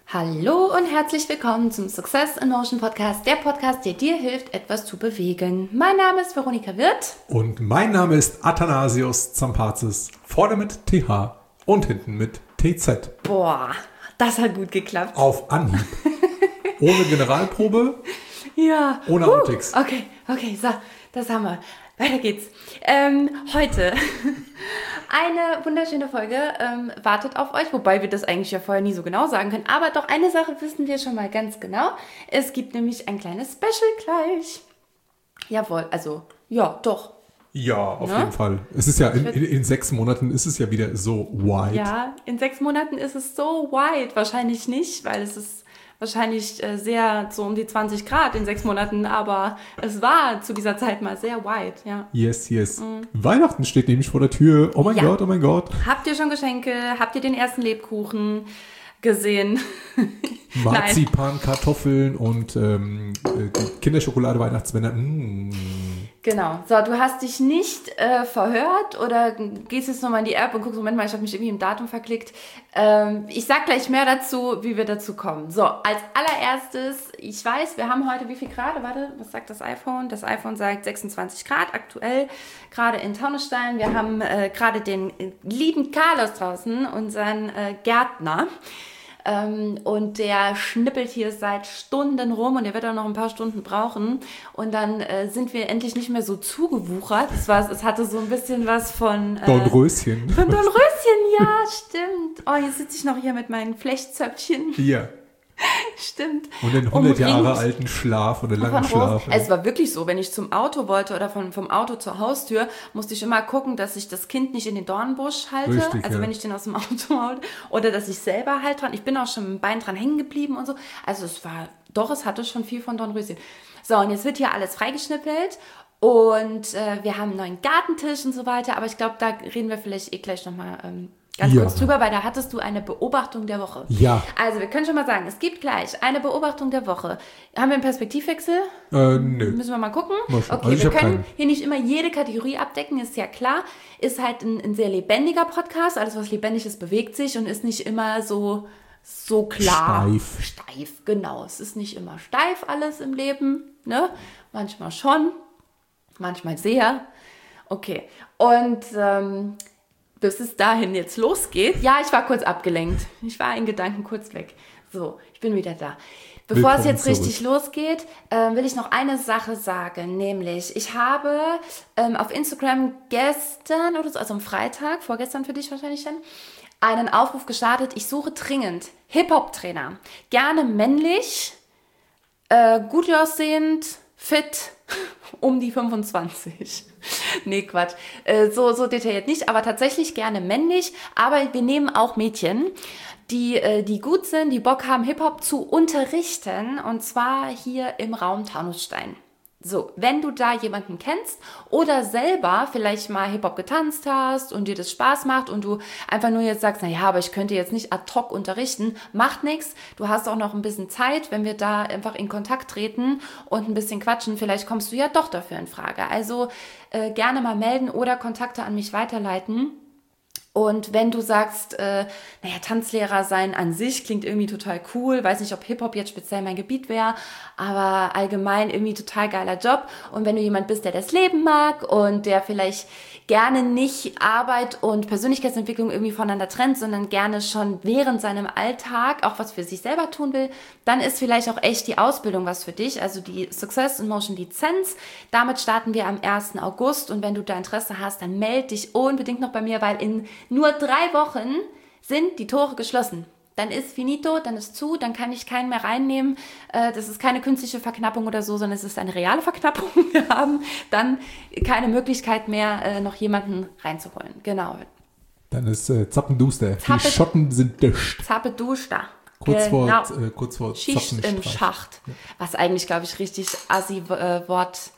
Hallo und herzlich willkommen zum Success in Motion Podcast, der Podcast, der dir hilft, etwas zu bewegen. Mein Name ist Veronika Wirth. Und mein Name ist Athanasios Zampazis. Vorne mit TH und hinten mit TZ. Boah, das hat gut geklappt. Auf Anhieb. Ohne Generalprobe. Ja. Ohne Outtakes. Okay, so, das haben wir. Weiter geht's. Heute eine wunderschöne Folge wartet auf euch, wobei wir das eigentlich ja vorher nie so genau sagen können. Aber doch eine Sache wissen wir schon mal ganz genau. Es gibt nämlich ein kleines Special gleich. Jawohl, also, ja, doch. Ja, auf jeden Fall. Es ist ja, in 6 Monaten ist es ja wieder so wide. Ja, in 6 Monaten ist es so wide. Wahrscheinlich nicht, weil es ist wahrscheinlich sehr so um die 20 Grad in 6 Monaten, aber es war zu dieser Zeit mal sehr wide, ja. Yes. Weihnachten steht nämlich vor der Tür. Oh mein Gott. Habt ihr schon Geschenke? Habt ihr den ersten Lebkuchen gesehen? Marzipan, Kartoffeln und Kinderschokolade, Weihnachtsmänner. Genau. So, du hast dich nicht verhört oder gehst jetzt nochmal in die App und guckst, Moment mal, ich habe mich irgendwie im Datum verklickt. Ich sag gleich mehr dazu, wie wir dazu kommen. So, als allererstes, ich weiß, wir haben heute wie viel Grad? Warte, was sagt das iPhone? Das iPhone sagt 26 Grad aktuell, gerade in Taunusstein. Wir haben gerade den lieben Carlos draußen, unseren Gärtner. Und der schnippelt hier seit Stunden rum und der wird auch noch ein paar Stunden brauchen. Und dann sind wir endlich nicht mehr so zugewuchert. Es hatte so ein bisschen was von Dornröschen. Von Dornröschen, ja, stimmt. Oh, jetzt sitze ich noch hier mit meinen Flechtzöpfchen. Ja. Stimmt. Und den 100 Jahre alten Schlaf oder langen Schlaf. Es war wirklich so, wenn ich zum Auto wollte oder vom Auto zur Haustür, musste ich immer gucken, dass ich das Kind nicht in den Dornbusch halte. Richtig, also ja. wenn ich den aus dem Auto halte. Oder dass ich selber halt dran. Ich bin auch schon mit dem Bein dran hängen geblieben und so. Also es hatte schon viel von Dornröschen. So, und jetzt wird hier alles freigeschnippelt. Und wir haben einen neuen Gartentisch und so weiter. Aber ich glaube, da reden wir vielleicht gleich nochmal ganz kurz drüber, weil da hattest du eine Beobachtung der Woche. Ja. Also wir können schon mal sagen, es gibt gleich eine Beobachtung der Woche. Haben wir einen Perspektivwechsel? Nö. Müssen wir mal gucken? Okay, also wir können hier nicht immer jede Kategorie abdecken, ist ja klar. Ist halt ein sehr lebendiger Podcast. Alles, was lebendig ist, bewegt sich und ist nicht immer so klar. Steif, genau. Es ist nicht immer steif alles im Leben. Ne? Manchmal schon, manchmal sehr. Okay, und bis es dahin jetzt losgeht. Ja, ich war kurz abgelenkt. Ich war in Gedanken kurz weg. So, ich bin wieder da. Bevor es jetzt richtig losgeht, will ich noch eine Sache sagen. Nämlich, ich habe auf Instagram gestern oder so, also am Freitag, vorgestern für dich wahrscheinlich dann, einen Aufruf gestartet. Ich suche dringend Hip-Hop-Trainer. Gerne männlich, gut aussehend, fit, um die 25. Nee, Quatsch. So detailliert nicht, aber tatsächlich gerne männlich. Aber wir nehmen auch Mädchen, die gut sind, die Bock haben, Hip-Hop zu unterrichten. Und zwar hier im Raum Taunusstein. So, wenn du da jemanden kennst oder selber vielleicht mal Hip-Hop getanzt hast und dir das Spaß macht und du einfach nur jetzt sagst, naja, aber ich könnte jetzt nicht ad hoc unterrichten, macht nichts. Du hast auch noch ein bisschen Zeit, wenn wir da einfach in Kontakt treten und ein bisschen quatschen, vielleicht kommst du ja doch dafür in Frage. Also gerne mal melden oder Kontakte an mich weiterleiten. Und wenn du sagst, Tanzlehrer sein an sich klingt irgendwie total cool, weiß nicht, ob Hip-Hop jetzt speziell mein Gebiet wäre, aber allgemein irgendwie total geiler Job. Und wenn du jemand bist, der das Leben mag und der vielleicht gerne nicht Arbeit und Persönlichkeitsentwicklung irgendwie voneinander trennt, sondern gerne schon während seinem Alltag auch was für sich selber tun will, dann ist vielleicht auch echt die Ausbildung was für dich, also die Success in Motion Lizenz. Damit starten wir am 1. August und wenn du da Interesse hast, dann melde dich unbedingt noch bei mir, weil in nur 3 Wochen sind die Tore geschlossen. Dann ist finito, dann ist zu, dann kann ich keinen mehr reinnehmen. Das ist keine künstliche Verknappung oder so, sondern es ist eine reale Verknappung. Wir haben dann keine Möglichkeit mehr, noch jemanden reinzuholen. Genau. Dann ist Zappenduster. Die Schotten sind dicht. Zappenduster. Kurz vor Schicht im Schacht. Ja. Was eigentlich, glaube ich, richtig assi Wort,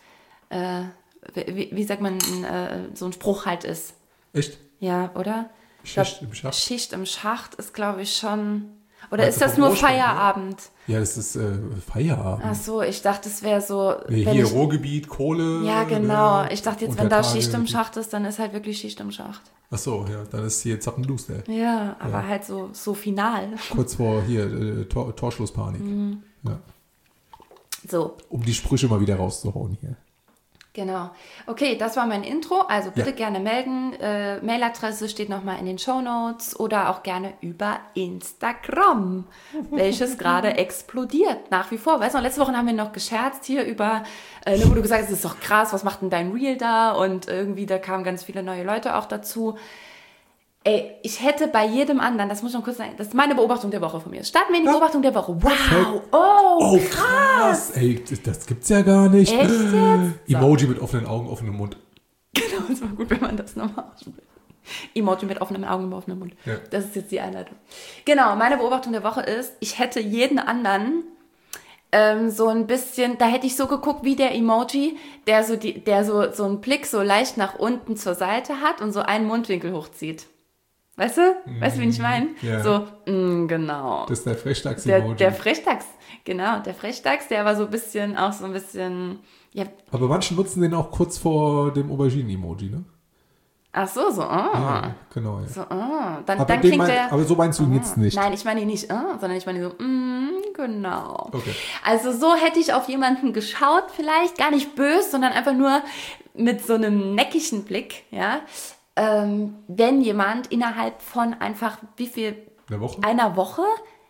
wie sagt man, so ein Spruch halt ist. Echt? Ja, oder? Schicht im Schacht. Schicht im Schacht ist, glaube ich, schon Oder ist das nur Feierabend? Ne? Ja, das ist Feierabend. Ach so, ich dachte, es wäre so... Hier Ruhrgebiet, Kohle. Ja, genau. Ich dachte jetzt, wenn da Schicht im Schacht ist, dann ist halt wirklich Schicht im Schacht. Ach so, ja, dann ist hier Zappenduster. Ja, aber halt so final. Kurz vor hier Torschlusspanik. Mhm. Ja. So. Um die Sprüche mal wieder rauszuhauen hier. Genau. Okay, das war mein Intro. Also bitte gerne melden. Mailadresse steht nochmal in den Shownotes oder auch gerne über Instagram, welches gerade explodiert nach wie vor. Weißt du, letzte Woche haben wir noch gescherzt hier über, wo du gesagt hast, es ist doch krass, was macht denn dein Reel da? Und irgendwie, da kamen ganz viele neue Leute auch dazu. Ey, ich hätte bei jedem anderen, das muss ich noch kurz sagen, das ist meine Beobachtung der Woche von mir. Starten wir in die Beobachtung der Woche. Wow, oh krass. Ey, das gibt's ja gar nicht. Echt jetzt? Emoji mit offenen Augen, offenem Mund. Genau, das war gut, wenn man das nochmal ausspricht. Emoji mit offenen Augen und offenem Mund. Ja. Das ist jetzt die Einleitung. Genau, meine Beobachtung der Woche ist, ich hätte jeden anderen so ein bisschen, da hätte ich so geguckt wie der Emoji, der so einen Blick so leicht nach unten zur Seite hat und so einen Mundwinkel hochzieht. Weißt du? Weißt du, wie ich meine? Ja. So, genau. Das ist der Frechdachs-Emoji. Der Frechdachs, genau. Der Frechdachs, der war so ein bisschen, ja. Aber manche nutzen den auch kurz vor dem Auberginen-Emoji, ne? Ach so, Ja, genau, ja. So, Dann klingt der... Aber so meinst du ihn jetzt nicht. Nein, ich meine ihn nicht, sondern ich meine so, genau. Okay. Also so hätte ich auf jemanden geschaut vielleicht, gar nicht böse, sondern einfach nur mit so einem neckigen Blick, ja. Wenn jemand innerhalb von einfach, wie viel? Einer Woche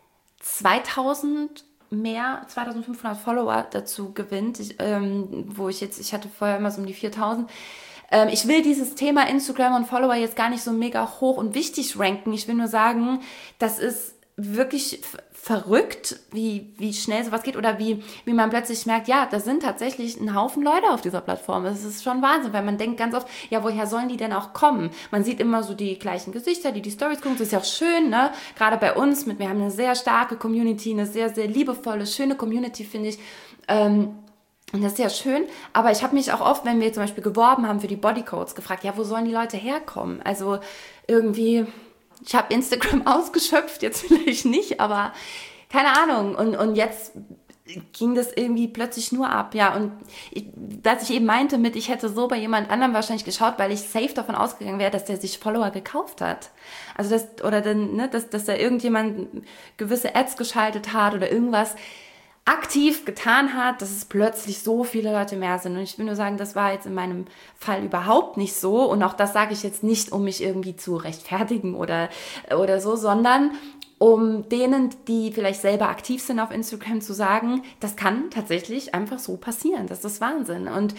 2500 Follower dazu gewinnt, ich hatte vorher immer so um die 4000. Ich will dieses Thema Instagram und Follower jetzt gar nicht so mega hoch und wichtig ranken. Ich will nur sagen, das ist wirklich verrückt, wie schnell sowas geht oder wie man plötzlich merkt, ja, da sind tatsächlich ein Haufen Leute auf dieser Plattform. Das ist schon Wahnsinn, weil man denkt ganz oft, ja, woher sollen die denn auch kommen? Man sieht immer so die gleichen Gesichter, die Storys gucken. Das ist ja auch schön, ne? Gerade bei uns, wir haben eine sehr starke Community, eine sehr, sehr liebevolle, schöne Community, finde ich. Und das ist ja schön, aber ich habe mich auch oft, wenn wir zum Beispiel geworben haben für die Bodycodes, gefragt, ja, wo sollen die Leute herkommen? Also irgendwie, ich habe Instagram ausgeschöpft, jetzt vielleicht nicht, aber keine Ahnung. Und jetzt ging das irgendwie plötzlich nur ab. Ja, und dass ich eben meinte mit, ich hätte so bei jemand anderem wahrscheinlich geschaut, weil ich safe davon ausgegangen wäre, dass der sich Follower gekauft hat. Also dass da irgendjemand gewisse Ads geschaltet hat oder irgendwas aktiv getan hat, dass es plötzlich so viele Leute mehr sind. Und ich will nur sagen, das war jetzt in meinem Fall überhaupt nicht so. Und auch das sage ich jetzt nicht, um mich irgendwie zu rechtfertigen oder so, sondern um denen, die vielleicht selber aktiv sind auf Instagram, zu sagen, das kann tatsächlich einfach so passieren. Das ist Wahnsinn. Und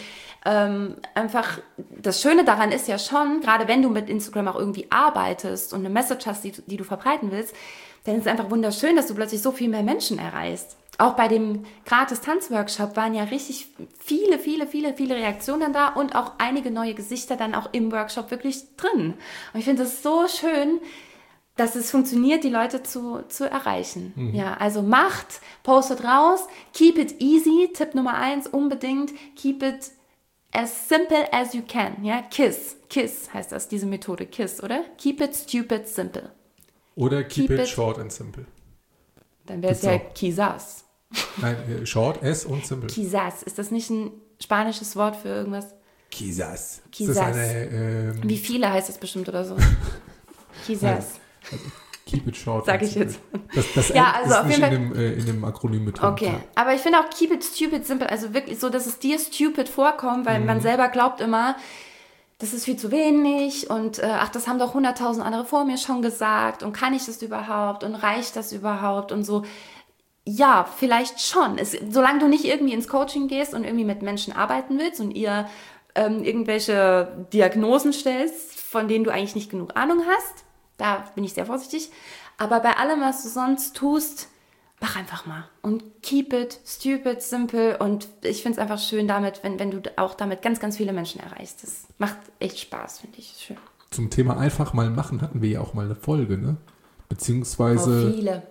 einfach das Schöne daran ist ja schon, gerade wenn du mit Instagram auch irgendwie arbeitest und eine Message hast, die du verbreiten willst, dann ist es einfach wunderschön, dass du plötzlich so viel mehr Menschen erreichst. Auch bei dem Gratis-Tanzworkshop waren ja richtig viele Reaktionen da und auch einige neue Gesichter dann auch im Workshop wirklich drin. Und ich finde es so schön, dass es funktioniert, die Leute zu erreichen. Mhm. Ja, also postet raus, keep it easy, Tipp Nummer 1, unbedingt, keep it as simple as you can. Ja, KISS heißt das, diese Methode, KISS, oder? Keep it stupid simple. Oder keep it short and simple. Dann wäre es ja Quizás. Nein, short, S und simple. Quizás. Ist das nicht ein spanisches Wort für irgendwas? Quizás. Quizás. Wie viele heißt das bestimmt oder so? Quizás. Also, keep it short. Sag ich jetzt. Das ja, also ist auf nicht jeden Fall in dem Akronym mit drin. Okay, aber ich finde auch keep it stupid simple, also wirklich so, dass es dir stupid vorkommt, weil man selber glaubt immer, das ist viel zu wenig und das haben doch 100.000 andere vor mir schon gesagt und kann ich das überhaupt und reicht das überhaupt und so. Ja, vielleicht schon. Solange du nicht irgendwie ins Coaching gehst und irgendwie mit Menschen arbeiten willst und ihr irgendwelche Diagnosen stellst, von denen du eigentlich nicht genug Ahnung hast, da bin ich sehr vorsichtig. Aber bei allem, was du sonst tust, mach einfach mal. Und keep it stupid, simple. Und ich finde es einfach schön damit, wenn du auch damit ganz, ganz viele Menschen erreichst. Das macht echt Spaß, finde ich. Schön. Zum Thema einfach mal machen hatten wir ja auch mal eine Folge, ne? Beziehungsweise... viele.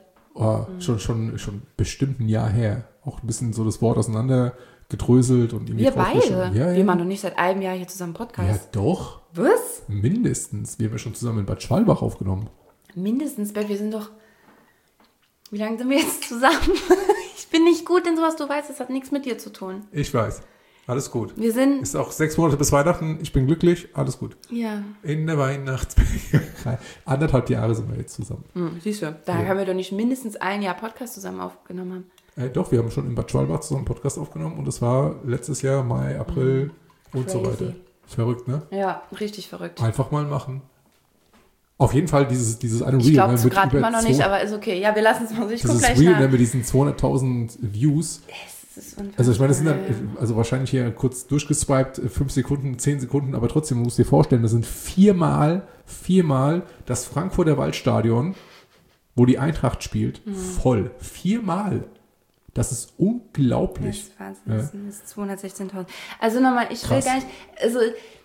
Schon bestimmt ein Jahr her. Auch ein bisschen so das Wort auseinander gedröselt und irgendwie. Wir beide? Ja. Wir machen doch nicht seit einem Jahr hier zusammen Podcast. Ja, doch. Was? Mindestens. Wir haben ja schon zusammen in Bad Schwalbach aufgenommen. Mindestens, weil wir sind doch... Wie lange sind wir jetzt zusammen? Ich bin nicht gut in sowas, du weißt, das hat nichts mit dir zu tun. Ich weiß. Alles gut. Wir sind... Ist auch 6 Monate bis Weihnachten. Ich bin glücklich. Alles gut. Ja. In der Weihnachtsferien. 1,5 Jahre sind wir jetzt zusammen. Siehst du, da haben wir doch nicht mindestens 1 Jahr Podcast zusammen aufgenommen haben. Doch, wir haben schon in Bad Schwalbach zusammen einen Podcast aufgenommen und das war letztes Jahr Mai, April und so weiter. Verrückt, ne? Ja, richtig verrückt. Einfach mal machen. Auf jeden Fall dieses eine Reel. Ich glaube es gerade immer noch nicht, aber ist okay. Ja, wir lassen es mal so. Ich gucke gleich Reel nach. mit diesen 200.000 Views. Also ich meine, das sind dann also wahrscheinlich hier kurz durchgeswiped, 5 Sekunden, 10 Sekunden, aber trotzdem, man muss dir vorstellen, das sind viermal das Frankfurter Waldstadion, wo die Eintracht spielt, voll. 4-mal. Das ist unglaublich. Das ist Wahnsinn, das ist 216.000. Also nochmal, ich will gar nicht, also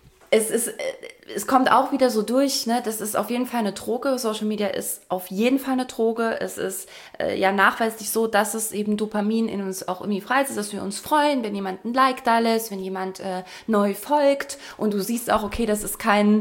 es kommt auch wieder so durch, ne? Das ist auf jeden Fall eine Droge. Social Media ist auf jeden Fall eine Droge. Es ist ja nachweislich so, dass es eben Dopamin in uns auch irgendwie freisetzt, dass wir uns freuen, wenn jemand ein Like da lässt, wenn jemand neu folgt und du siehst auch, okay, das ist kein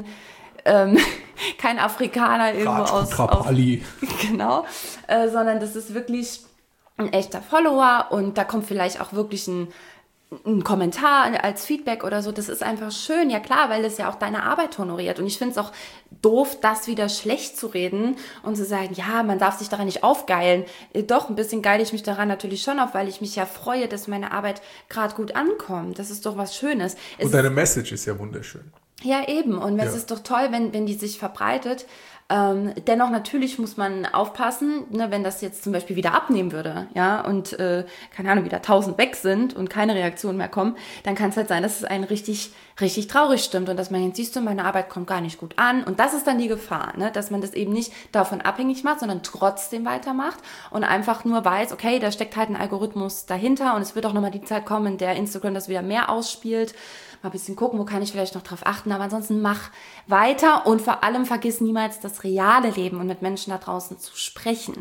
Afrikaner irgendwo aus genau, sondern das ist wirklich ein echter Follower und da kommt vielleicht auch wirklich ein Kommentar als Feedback oder so, das ist einfach schön, ja klar, weil es ja auch deine Arbeit honoriert und ich finde es auch doof, das wieder schlecht zu reden und zu sagen, ja, man darf sich daran nicht aufgeilen. Doch, ein bisschen geile ich mich daran natürlich schon auf, weil ich mich ja freue, dass meine Arbeit gerade gut ankommt. Das ist doch was Schönes. Und deine Message ist ja wunderschön. Ja, eben. Und es ist doch toll, wenn die sich verbreitet. Dennoch natürlich muss man aufpassen, ne, wenn das jetzt zum Beispiel wieder abnehmen würde, ja, und keine Ahnung, wieder 1000 weg sind und keine Reaktionen mehr kommen, dann kann es halt sein, dass es einen richtig, richtig traurig stimmt und dass man jetzt siehst du, meine Arbeit kommt gar nicht gut an und das ist dann die Gefahr, ne, dass man das eben nicht davon abhängig macht, sondern trotzdem weitermacht und einfach nur weiß, okay, da steckt halt ein Algorithmus dahinter und es wird auch nochmal die Zeit kommen, in der Instagram das wieder mehr ausspielt. Mal ein bisschen gucken, wo kann ich vielleicht noch drauf achten, aber ansonsten mach weiter und vor allem vergiss niemals das reale Leben und mit Menschen da draußen zu sprechen.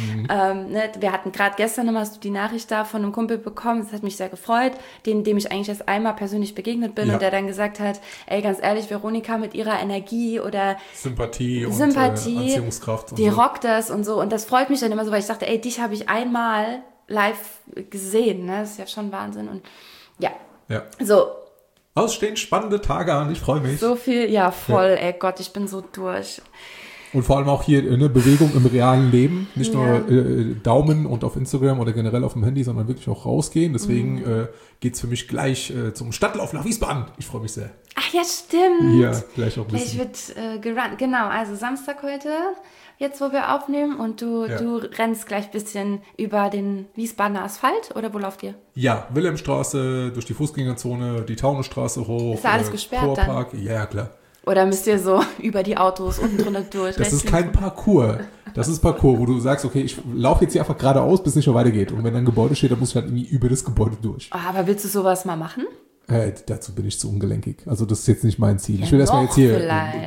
Ne, wir hatten gerade gestern nochmal die Nachricht da von einem Kumpel bekommen, das hat mich sehr gefreut, dem ich eigentlich erst einmal persönlich begegnet bin und der dann gesagt hat, ey, ganz ehrlich, Veronika mit ihrer Energie oder Sympathie und Anziehungskraft. Und die rockt das und so und das freut mich dann immer so, weil ich dachte, ey, dich habe ich einmal live gesehen, ne? Das ist ja schon Wahnsinn und ja. So. Ausstehen spannende Tage an, ich freue mich. So viel, ja voll, ey Gott, ich bin so durch. Und vor allem auch hier eine Bewegung im realen Leben, nicht nur Daumen und auf Instagram oder generell auf dem Handy, sondern wirklich auch rausgehen. Deswegen geht's für mich gleich zum Stadtlauf nach Wiesbaden. Ich freue mich sehr. Ach ja, stimmt. Ja, gleich auch ein bisschen. Gleich wird gerannt, genau, also Samstag heute, jetzt wo wir aufnehmen und du rennst gleich ein bisschen über den Wiesbadener Asphalt oder wo lauft ihr? Ja, Wilhelmstraße, durch die Fußgängerzone, die Taunusstraße hoch. Ist da alles gesperrt Kurpark. dann? Ja, klar. Oder müsst ihr so über die Autos unten drunter durch? Das ist kein Parcours. Das ist Parcours, wo du sagst, okay, ich laufe jetzt hier einfach geradeaus, bis es nicht mehr weitergeht. Und wenn dann ein Gebäude steht, dann muss ich halt irgendwie über das Gebäude durch. Aber willst du sowas mal machen? Dazu bin ich zu ungelenkig. Also das ist jetzt nicht mein Ziel. Ich will erstmal jetzt hier.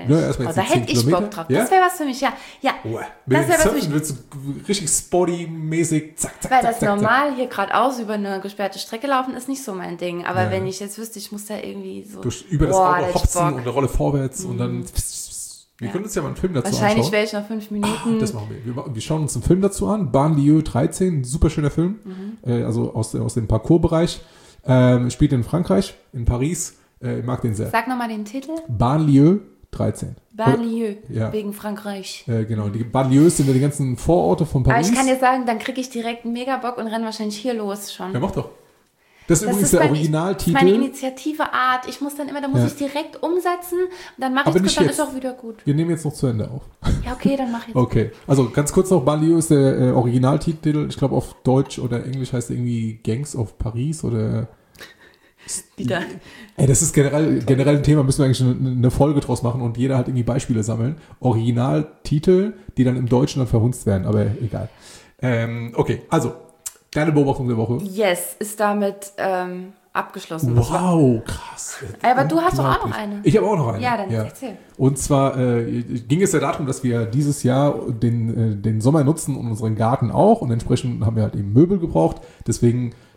Da hätte ich Bock drauf. Ja? Das wäre was für mich, ja. Das wäre was für mich. Willst du richtig sporty-mäßig, zack, zack, weil zack, das zack, normal hier geradeaus über eine gesperrte Strecke laufen ist nicht so mein Ding. Aber wenn ich jetzt wüsste, ich muss da irgendwie so über das Auto hopsen und eine Rolle vorwärts und dann. Wir können uns ja mal einen Film dazu anschauen. Wahrscheinlich wäre ich noch 5 Minuten. Das machen wir. Wir schauen uns einen Film dazu an. Banlieue 13, ein super schöner Film. Also aus dem Parcours-Bereich. Spielt in Frankreich, in Paris. Ich mag den sehr. Sag nochmal den Titel. Banlieue 13. Banlieue, wegen Frankreich. Genau, die Banlieues sind ja die ganzen Vororte von Paris. Aber ich kann dir sagen, dann kriege ich direkt einen Megabock und renne wahrscheinlich hier los schon. Ja, mach doch. Das ist übrigens der Originaltitel. Das ist meine Initiative Art. Ich muss dann immer, muss ich direkt umsetzen und dann mache ich es und dann ist auch wieder gut. Wir nehmen jetzt noch zu Ende auf. Ja, okay, dann mach ich. Okay, also ganz kurz noch, Banlieue ist der Originaltitel. Ich glaube auf Deutsch oder Englisch heißt irgendwie Gangs of Paris oder... Wieder. Ey, das ist generell ein Thema, müssen wir eigentlich eine Folge draus machen und jeder halt irgendwie Beispiele sammeln. Originaltitel, die dann im Deutschen dann verhunzt werden, aber egal. Okay, also, deine Beobachtung der Woche. Yes, ist damit abgeschlossen. Wow, krass. Aber du hast doch auch noch eine. Ich habe auch noch eine. Ja, dann erzähl. Und zwar ging es ja darum, dass wir dieses Jahr den Sommer nutzen und unseren Garten auch und entsprechend haben wir halt eben Möbel gebraucht. Deswegen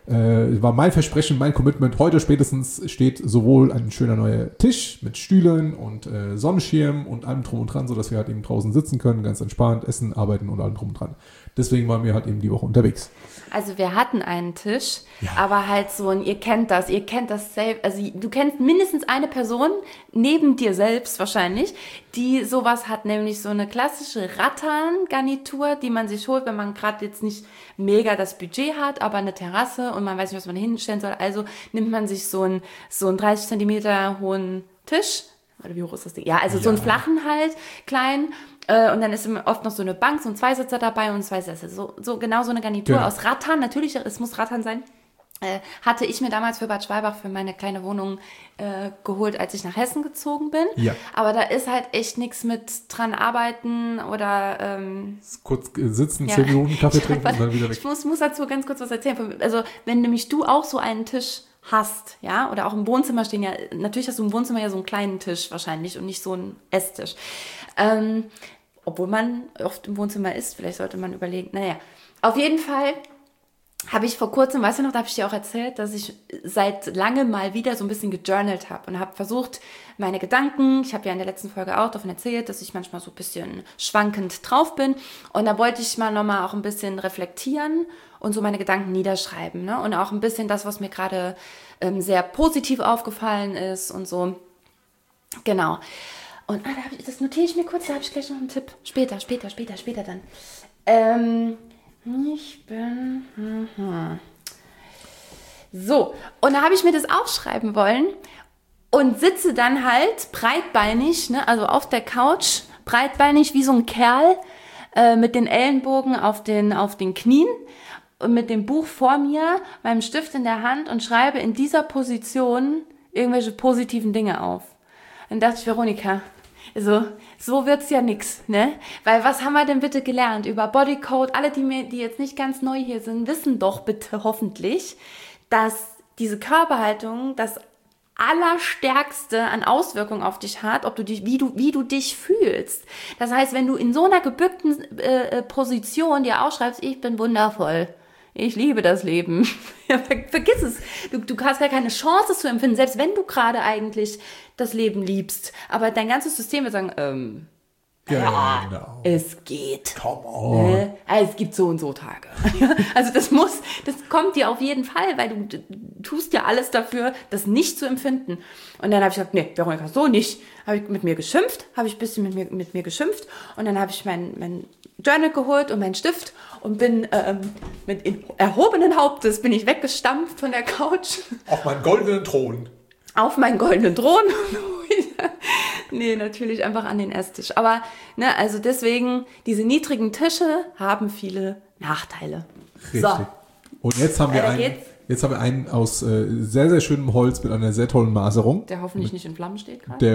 war mein Versprechen, mein Commitment. Heute spätestens steht sowohl ein schöner neuer Tisch mit Stühlen und Sonnenschirm und allem drum und dran, sodass wir halt eben draußen sitzen können, ganz entspannt essen, arbeiten und allem drum und dran. Deswegen waren wir halt eben die Woche unterwegs. Also wir hatten einen Tisch, aber halt so ein, ihr kennt das selbst, also du kennst mindestens eine Person, neben dir selbst wahrscheinlich, die sowas hat, nämlich so eine klassische Rattan-Garnitur, die man sich holt, wenn man gerade jetzt nicht mega das Budget hat, aber eine Terrasse und man weiß nicht, was man hinstellen soll. Also nimmt man sich so einen 30 Zentimeter hohen Tisch, oder wie hoch ist das Ding? Ja, also so einen flachen halt, klein. Und dann ist oft noch so eine Bank, so ein Zweisitzer dabei und zwei Sessel. So genau so eine Garnitur aus Rattan. Natürlich, es muss Rattan sein. Hatte ich mir damals für Bad Schwalbach für meine kleine Wohnung geholt, als ich nach Hessen gezogen bin. Ja. Aber da ist halt echt nichts mit dran arbeiten oder kurz sitzen, 10 Minuten Kaffee trinken und dann wieder weg. Ich muss dazu ganz kurz was erzählen. Also wenn nämlich du auch so einen Tisch hast, ja, oder auch im Wohnzimmer stehen, ja, natürlich hast du im Wohnzimmer ja so einen kleinen Tisch wahrscheinlich und nicht so einen Esstisch. Obwohl man oft im Wohnzimmer ist, vielleicht sollte man überlegen, naja, auf jeden Fall habe ich vor kurzem, weißt du noch, da habe ich dir auch erzählt, dass ich seit langem mal wieder so ein bisschen gejournalt habe und habe versucht, meine Gedanken, ich habe ja in der letzten Folge auch davon erzählt, dass ich manchmal so ein bisschen schwankend drauf bin und da wollte ich mal nochmal auch ein bisschen reflektieren und so meine Gedanken niederschreiben, ne? Und auch ein bisschen das, was mir gerade sehr positiv aufgefallen ist und so, genau. Und das notiere ich mir kurz, da habe ich gleich noch einen Tipp. Später dann. Ich bin... So, und da habe ich mir das aufschreiben wollen und sitze dann halt breitbeinig, ne, also auf der Couch, breitbeinig wie so ein Kerl mit den Ellenbogen auf den Knien und mit dem Buch vor mir, meinem Stift in der Hand und schreibe in dieser Position irgendwelche positiven Dinge auf. Dann dachte ich, Veronika, also, so wird's ja nix, ne? Weil was haben wir denn bitte gelernt über Bodycode? Alle, die jetzt nicht ganz neu hier sind, wissen doch bitte hoffentlich, dass diese Körperhaltung das Allerstärkste an Auswirkungen auf dich hat, ob du dich, wie du dich fühlst. Das heißt, wenn du in so einer gebückten Position dir ausschreibst, ich bin wundervoll, ich liebe das Leben. Ja, vergiss es. Du hast ja keine Chance, es zu empfinden, selbst wenn du gerade eigentlich das Leben liebst. Aber dein ganzes System wird sagen, genau. Es geht. Come on. Also es gibt so und so Tage. Also das kommt dir auf jeden Fall, weil du tust ja alles dafür, das nicht zu empfinden. Und dann habe ich gesagt, nee, Veronika, so nicht. Habe ich mit mir geschimpft, habe ich ein bisschen mit mir geschimpft und dann habe ich mein Journal geholt und meinen Stift und bin mit erhobenen Hauptes bin ich weggestampft von der Couch. Auf meinen goldenen Thron. Auf meinen goldenen Thron. Nee, natürlich einfach an den Esstisch. Aber, ne, also deswegen, diese niedrigen Tische haben viele Nachteile. Richtig. So. Und jetzt haben wir einen aus sehr, sehr schönem Holz mit einer sehr tollen Maserung. Der hoffentlich nicht in Flammen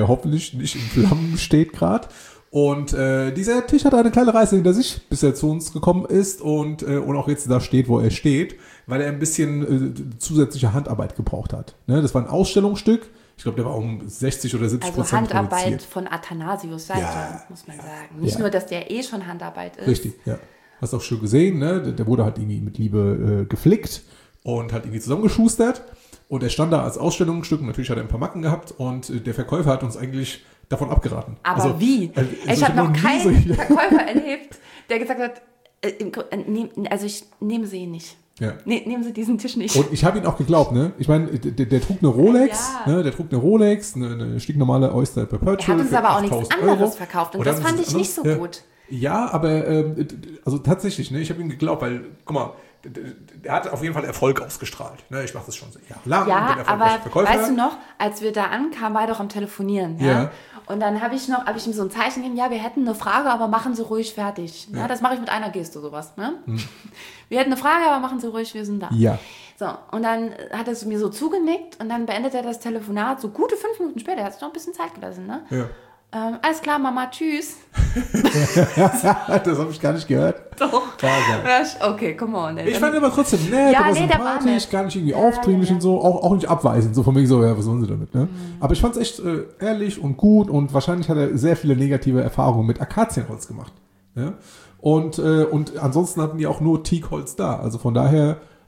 steht gerade. Und dieser Tisch hat eine kleine Reise hinter sich, bis er zu uns gekommen ist und auch jetzt da steht, wo er steht, weil er ein bisschen zusätzliche Handarbeit gebraucht hat. Ne? Das war ein Ausstellungsstück. Ich glaube, der war um 60 oder 70% also Handarbeit produziert. Von Athanasius Seite, muss man sagen. Nicht nur, dass der schon Handarbeit ist. Richtig, ja. Hast auch schon gesehen, ne? Der wurde halt irgendwie mit Liebe geflickt und halt irgendwie zusammengeschustert. Und er stand da als Ausstellungsstück. Natürlich hat er ein paar Macken gehabt und der Verkäufer hat uns eigentlich davon abgeraten. Aber also, wie? Ich habe noch keinen Verkäufer erlebt, der gesagt hat, also ich nehme sie nicht. Ja. Nehmen Sie diesen Tisch nicht. Und ich habe ihn auch geglaubt, ne? Ich meine, der trug eine Rolex, ne? Der trug eine Rolex, eine stinknormale Oyster Perpetual. Er hat uns aber auch nichts anderes verkauft und das fand ich nicht so gut. Ja, aber also tatsächlich, ne? Ich habe ihm geglaubt, weil, guck mal, der hat auf jeden Fall Erfolg ausgestrahlt. Ne? Ich mache das schon so jahrelang. Ja, aber weißt du noch, als wir da ankamen, war er doch am Telefonieren. Ja. Und dann habe ich ihm so ein Zeichen gegeben, ja, wir hätten eine Frage, aber machen Sie ruhig fertig. Ja. Das mache ich mit einer Geste, sowas. Ne? Wir hätten eine Frage, aber machen Sie ruhig, wir sind da. Ja. So, und dann hat er mir so zugenickt und dann beendet er das Telefonat, so gute 5 Minuten später, er hat sich noch ein bisschen Zeit gelassen. Ne? Ja. Alles klar, Mama, tschüss. Das habe ich gar nicht gehört. Doch. Okay, come on. Ich fand ihn aber trotzdem nett, aber sympathisch, gar nicht irgendwie aufdringlich und so, auch nicht abweisend, so von mir so, ja, was sollen sie damit, ne? Aber ich fand es echt ehrlich und gut und wahrscheinlich hat er sehr viele negative Erfahrungen mit Akazienholz gemacht. Ja? Und ansonsten hatten die auch nur Teakholz da, also von daher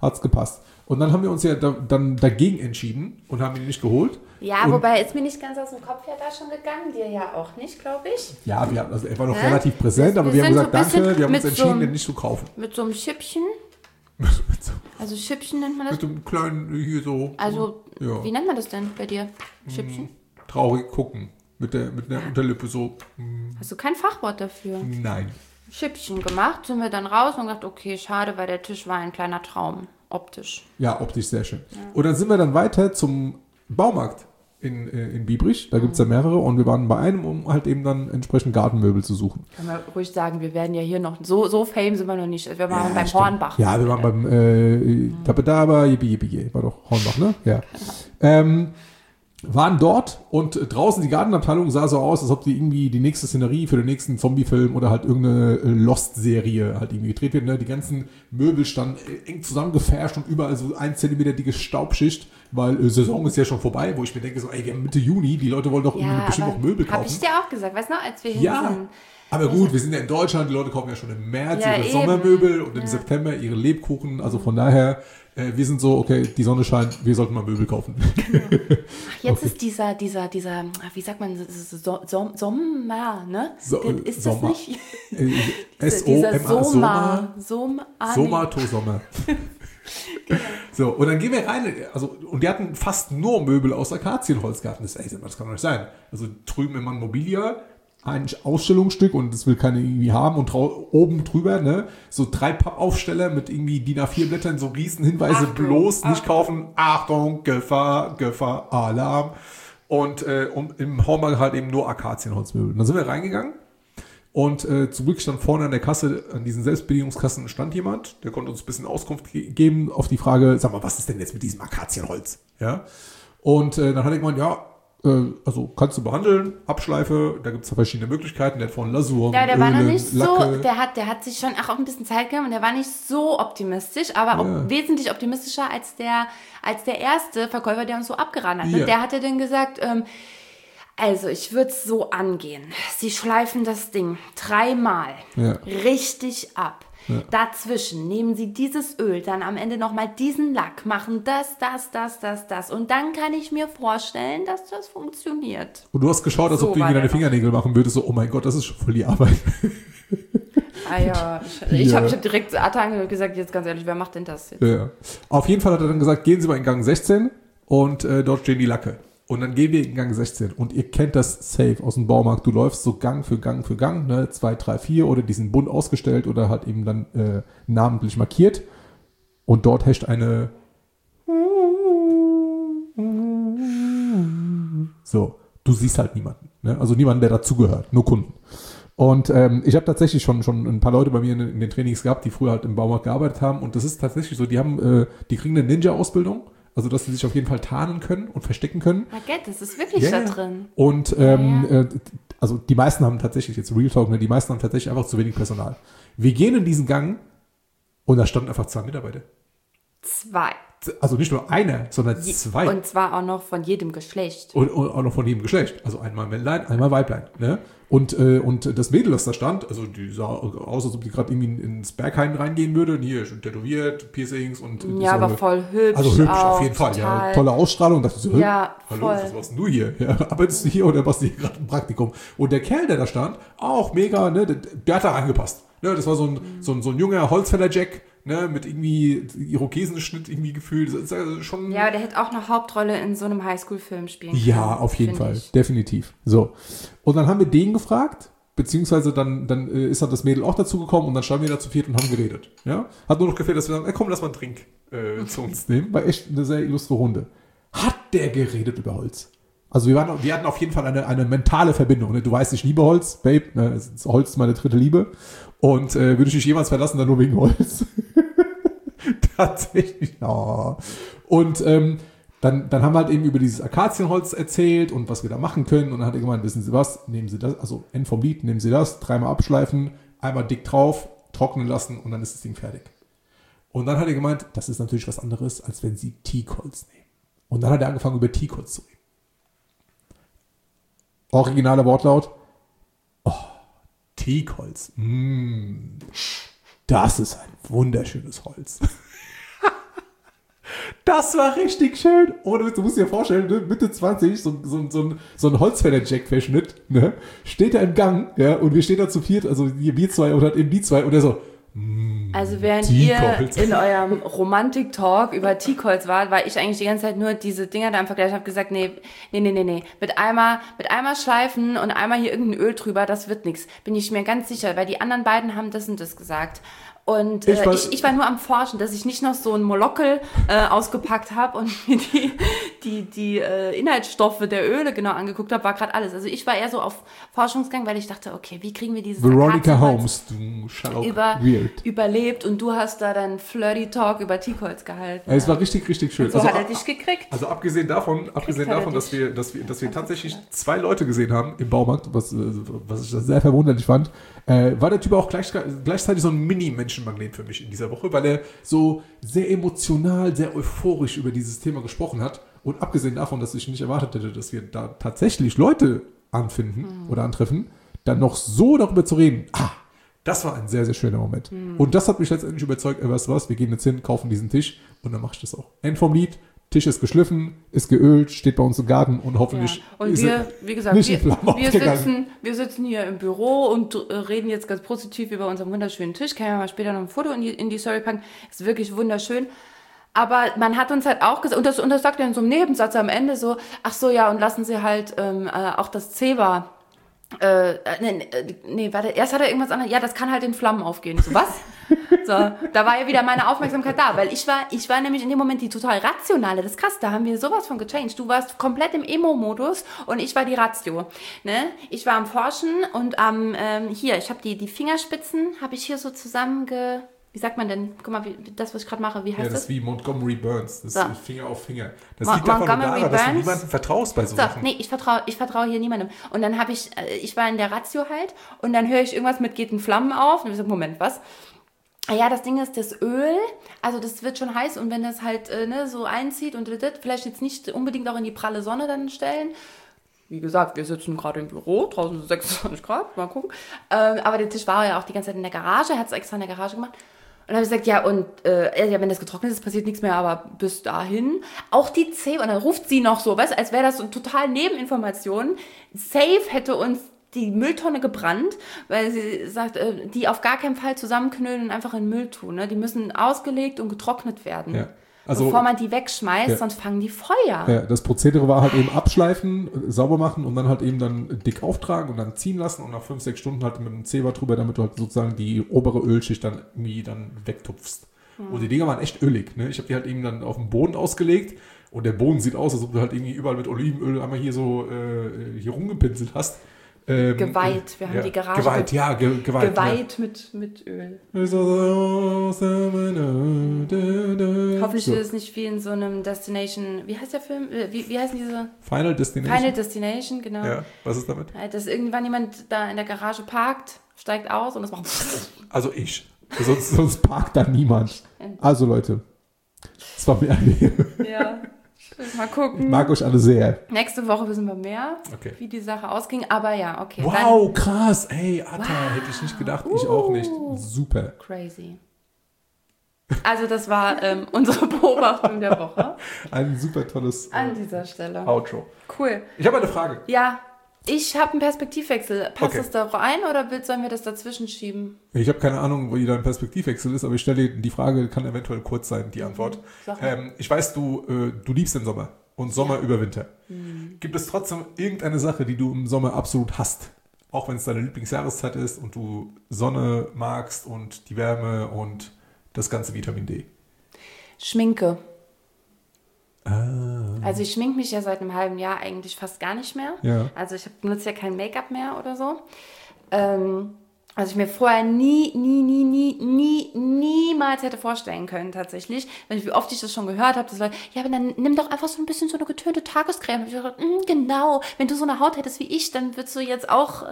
hat es gepasst. Und dann haben wir uns ja dann dagegen entschieden und haben ihn nicht geholt. Ja, wobei ist mir nicht ganz aus dem Kopf ja da schon gegangen, dir ja auch nicht, glaube ich. Ja, also er war noch relativ präsent, aber wir haben gesagt, danke, wir haben uns entschieden, den nicht zu kaufen. Mit so einem Schippchen. Also Schippchen nennt man das? Mit einem kleinen, hier so. Also, ja. Wie nennt man das denn bei dir? Schippchen? Traurig gucken. Mit der Unterlippe so. Hast du kein Fachwort dafür? Nein. Schippchen gemacht, sind wir dann raus und gedacht, okay, schade, weil der Tisch war ein kleiner Traum. Optisch. Ja, optisch sehr schön. Ja. Und dann sind wir dann weiter zum Baumarkt in Biebrich. Da gibt es ja mehrere und wir waren bei einem, um halt eben dann entsprechend Gartenmöbel zu suchen. Kann man ruhig sagen, wir werden ja hier noch, so fame sind wir noch nicht. Wir waren beim stimmt. Hornbach. Ja, wir waren beim war doch Hornbach, ne? Ja. Waren dort und draußen die Gartenabteilung sah so aus, als ob die irgendwie die nächste Szenerie für den nächsten Zombie-Film oder halt irgendeine Lost-Serie halt irgendwie gedreht wird. Ne? Die ganzen Möbel standen eng zusammengefärscht und überall so 1 Zentimeter dicke Staubschicht, weil Saison ist ja schon vorbei, wo ich mir denke so, ey, wir haben Mitte Juni, die Leute wollen doch bestimmt noch Möbel kaufen. Hab ich dir auch gesagt, weißt du noch, als wir hin sind. Aber gut, wir sind ja in Deutschland, die Leute kaufen ja schon im März ihre Sommermöbel und im September ihre Lebkuchen. Also von daher, wir sind so, okay, die Sonne scheint, wir sollten mal Möbel kaufen. Genau. Ach, jetzt ist dieser, wie sagt man, Sommer, ne? Ist das Sommer. nicht? S-O-M-A, Sommer. Genau. So, und dann gehen wir rein, und die hatten fast nur Möbel aus Akazienholz gehabt. Das kann doch nicht sein. Also drüben im Mobilia ein Ausstellungsstück und das will keiner irgendwie haben und oben drüber, ne, so 3 Pappaufsteller mit irgendwie DIN A4 Blättern, so riesen Hinweise, bloß nicht kaufen, Achtung, Gefahr, Alarm und im Hornbach halt eben nur Akazienholzmöbel. Dann sind wir reingegangen und zum Glück stand vorne an der Kasse, an diesen Selbstbedienungskassen stand jemand, der konnte uns ein bisschen Auskunft geben auf die Frage, sag mal, was ist denn jetzt mit diesem Akazienholz? Ja, und dann hat er gemeint, ja, also kannst du behandeln, Abschleife, da gibt es verschiedene Möglichkeiten, der hat von Lasur, ja, der Öle, war noch nicht Lacke. so, der hat sich schon auch ein bisschen Zeit genommen und der war nicht so optimistisch, aber auch wesentlich optimistischer als der erste Verkäufer, der uns so abgeraten hat. Ja. Der hatte dann gesagt, also ich würde es so angehen, Sie schleifen das Ding 3-mal richtig ab. Ja. Dazwischen nehmen Sie dieses Öl, dann am Ende nochmal diesen Lack, machen das. Und dann kann ich mir vorstellen, dass das funktioniert. Und du hast geschaut, als ob du irgendwie deine Fingernägel machen würdest. So, oh mein Gott, das ist schon voll die Arbeit. Ich habe direkt Atan gesagt, jetzt ganz ehrlich, wer macht denn das jetzt? Ja. Auf jeden Fall hat er dann gesagt, gehen Sie mal in Gang 16 und dort stehen die Lacke. Und dann gehen wir in Gang 16 und ihr kennt das safe aus dem Baumarkt. Du läufst so Gang für Gang für Gang, ne, 2, 3, 4 oder die sind bunt ausgestellt oder halt eben dann namentlich markiert. Und dort herrscht eine so, du siehst halt niemanden. Ne? Also niemanden, der dazugehört, nur Kunden. Und ich habe tatsächlich schon ein paar Leute bei mir in den Trainings gehabt, die früher halt im Baumarkt gearbeitet haben. Und das ist tatsächlich so, die kriegen eine Ninja-Ausbildung. Also, dass sie sich auf jeden Fall tarnen können und verstecken können. Das ist wirklich da drin. Und also die meisten haben tatsächlich, jetzt Real Talk, ne, die meisten haben tatsächlich einfach zu wenig Personal. Wir gehen in diesen Gang und da standen einfach 2 Mitarbeiter. 2. Also nicht nur einer, sondern 2. Und zwar auch noch von jedem Geschlecht. Und auch noch von jedem Geschlecht. Also einmal Männlein, einmal Weiblein. Ne? Und das Mädel, das da stand, also die sah aus, als ob die gerade irgendwie ins Berghain reingehen würde. Und hier schon tätowiert, Piercings und... Ja, aber voll hübsch. Also hübsch auf jeden Fall. Ja, tolle Ausstrahlung. Dachte so, ja, hallo, was machst du hier? Ja, arbeitest du hier oder machst du hier gerade ein Praktikum? Und der Kerl, der da stand, auch mega, ne, der hat da angepasst. Ne, das war so ein junger Holzfäller-Jack, ne, mit irgendwie Irokesenschnitt irgendwie gefühlt. Das ist also schon. Ja, aber der hätte auch eine Hauptrolle in so einem Highschool-Film spielen können. Ja, auf jeden Fall. Definitiv. So. Und dann haben wir den gefragt, beziehungsweise dann ist halt das Mädel auch dazu gekommen und dann standen wir da zu viert und haben geredet. Ja? Hat nur noch gefehlt, dass wir sagen, komm, lass mal einen Drink zu uns nehmen. War echt eine sehr illustre Runde. Hat der geredet über Holz? Also wir hatten auf jeden Fall eine mentale Verbindung. Ne? Du weißt, ich liebe Holz, Babe. Ne? Holz ist meine 3. Liebe. Und würde ich dich jemals verlassen, dann nur wegen Holz. Tatsächlich. Oh. Und dann haben wir halt eben über dieses Akazienholz erzählt und was wir da machen können. Und dann hat er gemeint, wissen Sie was, nehmen Sie das, also End vom Lied, nehmen Sie das, 3-mal abschleifen, einmal dick drauf, trocknen lassen und dann ist das Ding fertig. Und dann hat er gemeint, das ist natürlich was anderes, als wenn Sie Teakholz nehmen. Und dann hat er angefangen, über Teakholz zu reden. Originaler Wortlaut. Oh, Teakholz. Das ist ein wunderschönes Holz. Das war richtig schön. Ohne, du musst dir vorstellen, ne, Mitte 20, so ein Holzfäller-Jack-Verschnitt, ne, steht er im Gang, ja, und wir stehen da zu viert, also wir zwei und halt eben die zwei, und er so, also während ihr in eurem Romantik-Talk über Teakholz wart, war ich eigentlich die ganze Zeit nur diese Dinger da am Vergleich. Ich habe gesagt, nee. Mit einmal schleifen und einmal hier irgendein Öl drüber, das wird nichts. Bin ich mir ganz sicher, weil die anderen beiden haben das und das gesagt. Und ich war nur am Forschen, dass ich nicht noch so ein Molockel ausgepackt habe und mir die Inhaltsstoffe der Öle genau angeguckt habe, war gerade alles. Also ich war eher so auf Forschungsgang, weil ich dachte, okay, wie kriegen wir dieses Veronica Holmes, du Sherlock überlebt, und du hast da dann Flirty Talk über Teakholz gehalten. Ja, es war richtig, richtig schön. Und so hat er dich gekriegt. Also abgesehen davon, dass wir tatsächlich 2 Leute gesehen haben im Baumarkt, was ich sehr verwunderlich fand, war der Typ auch gleichzeitig so ein Mini-Menschenmagnet für mich in dieser Woche, weil er so sehr emotional, sehr euphorisch über dieses Thema gesprochen hat. Und abgesehen davon, dass ich nicht erwartet hätte, dass wir da tatsächlich Leute anfinden oder antreffen, dann noch so darüber zu reden. Das war ein sehr, sehr schöner Moment. Und das hat mich letztendlich überzeugt, weißt du was, wir gehen jetzt hin, kaufen diesen Tisch und dann mache ich das auch. End vom Lied. Tisch ist geschliffen, ist geölt, steht bei uns im Garten und hoffentlich ja. Und ist wir, wie gesagt, nicht in Flammen aufgegangen. Wir sitzen hier im Büro und reden jetzt ganz positiv über unseren wunderschönen Tisch. Kann ja mal später noch ein Foto in die Story packen. Ist wirklich wunderschön. Aber man hat uns halt auch gesagt, und das sagt er in so einem Nebensatz am Ende so, ach so, ja, und lassen Sie halt auch das Zewa. Warte, erst hat er irgendwas anderes. Ja, das kann halt in Flammen aufgehen. So, was? So, da war ja wieder meine Aufmerksamkeit da, weil ich war nämlich in dem Moment die total rationale. Das ist krass, da haben wir sowas von gechanged. Du warst komplett im Emo-Modus und ich war die Ratio. Ne? Ich war am Forschen und ich habe die Fingerspitzen, habe ich hier so wie sagt man denn? Guck mal, das, was ich gerade mache, wie heißt das? Ja, das ist wie Montgomery Burns. Das ist Finger auf Finger. Das liegt davon daran, dass du niemandem vertraust bei so Sachen. Nee, ich vertraue hier niemandem. Und dann ich war in der Ratio halt und dann höre ich irgendwas mit, geht in Flammen auf. Und ich so, Moment, was? Ja, das Ding ist, das Öl, also das wird schon heiß und wenn das halt so einzieht und vielleicht jetzt nicht unbedingt auch in die pralle Sonne dann stellen. Wie gesagt, wir sitzen gerade im Büro, draußen sind 26 Grad, mal gucken. Aber der Tisch war ja auch die ganze Zeit in der Garage, er hat es extra in der Garage gemacht. Und dann habe ich gesagt, wenn das getrocknet ist, passiert nichts mehr, aber bis dahin. Auch die Zewa, und dann ruft sie noch so, weißt du, als wäre das so total Nebeninformation. Safe hätte uns die Mülltonne gebrannt, weil sie sagt, die auf gar keinen Fall zusammenknüllen und einfach in den Müll tun. Ne? Die müssen ausgelegt und getrocknet werden. Ja. Also, bevor man die wegschmeißt, sonst fangen die Feuer. Ja, das Prozedere war halt eben abschleifen, sauber machen und dann halt eben dann dick auftragen und dann ziehen lassen und nach 5-6 Stunden halt mit dem Zewa drüber, damit du halt sozusagen die obere Ölschicht dann irgendwie dann wegtupfst. Und die Dinger waren echt ölig. Ne? Ich habe die halt eben dann auf den Boden ausgelegt und der Boden sieht aus, als ob du halt irgendwie überall mit Olivenöl einmal hier so hier rumgepinselt hast. Geweiht. Wir haben die Garage geweiht mit Öl. Hoffentlich ist es nicht wie in so einem Destination. Wie heißt der Film? Wie heißen diese? Final Destination. Final Destination, genau. Ja, was ist damit? Dass irgendwann jemand da in der Garage parkt, steigt aus und das macht. Also ich. Sonst parkt da niemand. Also Leute, das war mir Ja. Mal gucken. Ich mag euch alle sehr. Nächste Woche wissen wir mehr, wie die Sache ausging. Aber ja, okay. Wow, krass. Ey, Atta, hätte ich nicht gedacht. Ich auch nicht. Super. Crazy. Also das war unsere Beobachtung der Woche. Ein super tolles an dieser Stelle. Outro. Cool. Ich habe eine Frage. Ja. Ich habe einen Perspektivwechsel. Passt das da rein oder sollen wir das dazwischen schieben? Ich habe keine Ahnung, wie dein Perspektivwechsel ist, aber ich stelle dir die Frage, kann eventuell kurz sein, die Antwort. Ich weiß, du liebst den Sommer und Sommer über Winter. Gibt es trotzdem irgendeine Sache, die du im Sommer absolut hasst? Auch wenn es deine Lieblingsjahreszeit ist und du Sonne magst und die Wärme und das ganze Vitamin D. Schminke. Also ich schminke mich ja seit einem halben Jahr eigentlich fast gar nicht mehr. Ja. Also ich benutze ja kein Make-up mehr oder so. Also ich mir vorher niemals hätte vorstellen können tatsächlich. Wie oft ich das schon gehört habe, dass Leute, ja, aber dann nimm doch einfach so ein bisschen so eine getönte Tagescreme. Und ich dachte, genau, wenn du so eine Haut hättest wie ich, dann würdest du jetzt auch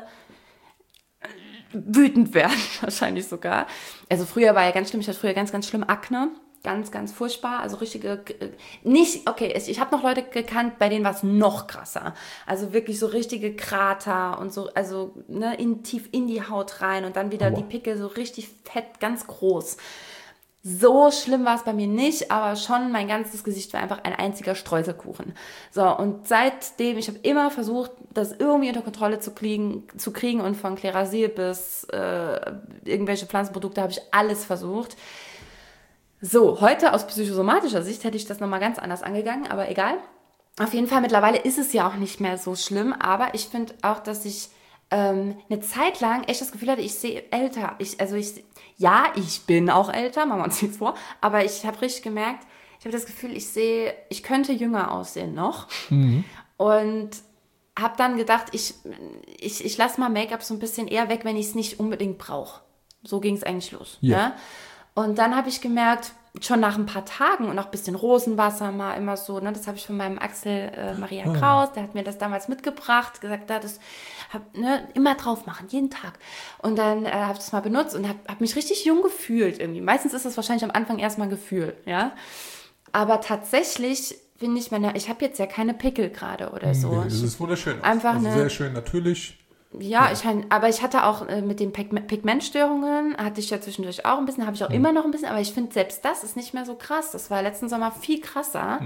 wütend werden, wahrscheinlich sogar. Also früher war ja ganz schlimm, ich hatte früher ganz, ganz schlimm Akne. Ganz, ganz furchtbar, also richtige, ich habe noch Leute gekannt, bei denen war es noch krasser, also wirklich so richtige Krater und so, also tief in die Haut rein und dann wieder die Pickel so richtig fett, ganz groß. So schlimm war es bei mir nicht, aber schon mein ganzes Gesicht war einfach ein einziger Streuselkuchen. So, und seitdem, ich habe immer versucht, das irgendwie unter Kontrolle zu kriegen und von Klerasil bis irgendwelche Pflanzenprodukte habe ich alles versucht. So, heute aus psychosomatischer Sicht hätte ich das nochmal ganz anders angegangen, aber egal. Auf jeden Fall, mittlerweile ist es ja auch nicht mehr so schlimm, aber ich finde auch, dass ich eine Zeit lang echt das Gefühl hatte, ich sehe älter. Ich bin auch älter, machen wir uns nichts vor, aber ich habe richtig gemerkt, ich habe das Gefühl, ich könnte jünger aussehen noch. Mhm. Und habe dann gedacht, ich lasse mal Make-up so ein bisschen eher weg, wenn ich es nicht unbedingt brauche. So ging es eigentlich los. Ja. Ja? Und dann habe ich gemerkt, schon nach ein paar Tagen und auch ein bisschen Rosenwasser mal immer so, ne, das habe ich von meinem Axel Maria Kraus, der hat mir das damals mitgebracht, gesagt, immer drauf machen, jeden Tag. Und dann habe ich das mal benutzt und habe mich richtig jung gefühlt irgendwie. Meistens ist das wahrscheinlich am Anfang erstmal ein Gefühl, ja. Aber tatsächlich finde ich, ich habe jetzt ja keine Pickel gerade oder so. Nee, das ist wunderschön. Einfach sehr schön natürlich. Ja, aber ich hatte auch mit den Pigmentstörungen, hatte ich ja zwischendurch auch ein bisschen, habe ich auch immer noch ein bisschen, aber ich finde, selbst das ist nicht mehr so krass. Das war letzten Sommer viel krasser.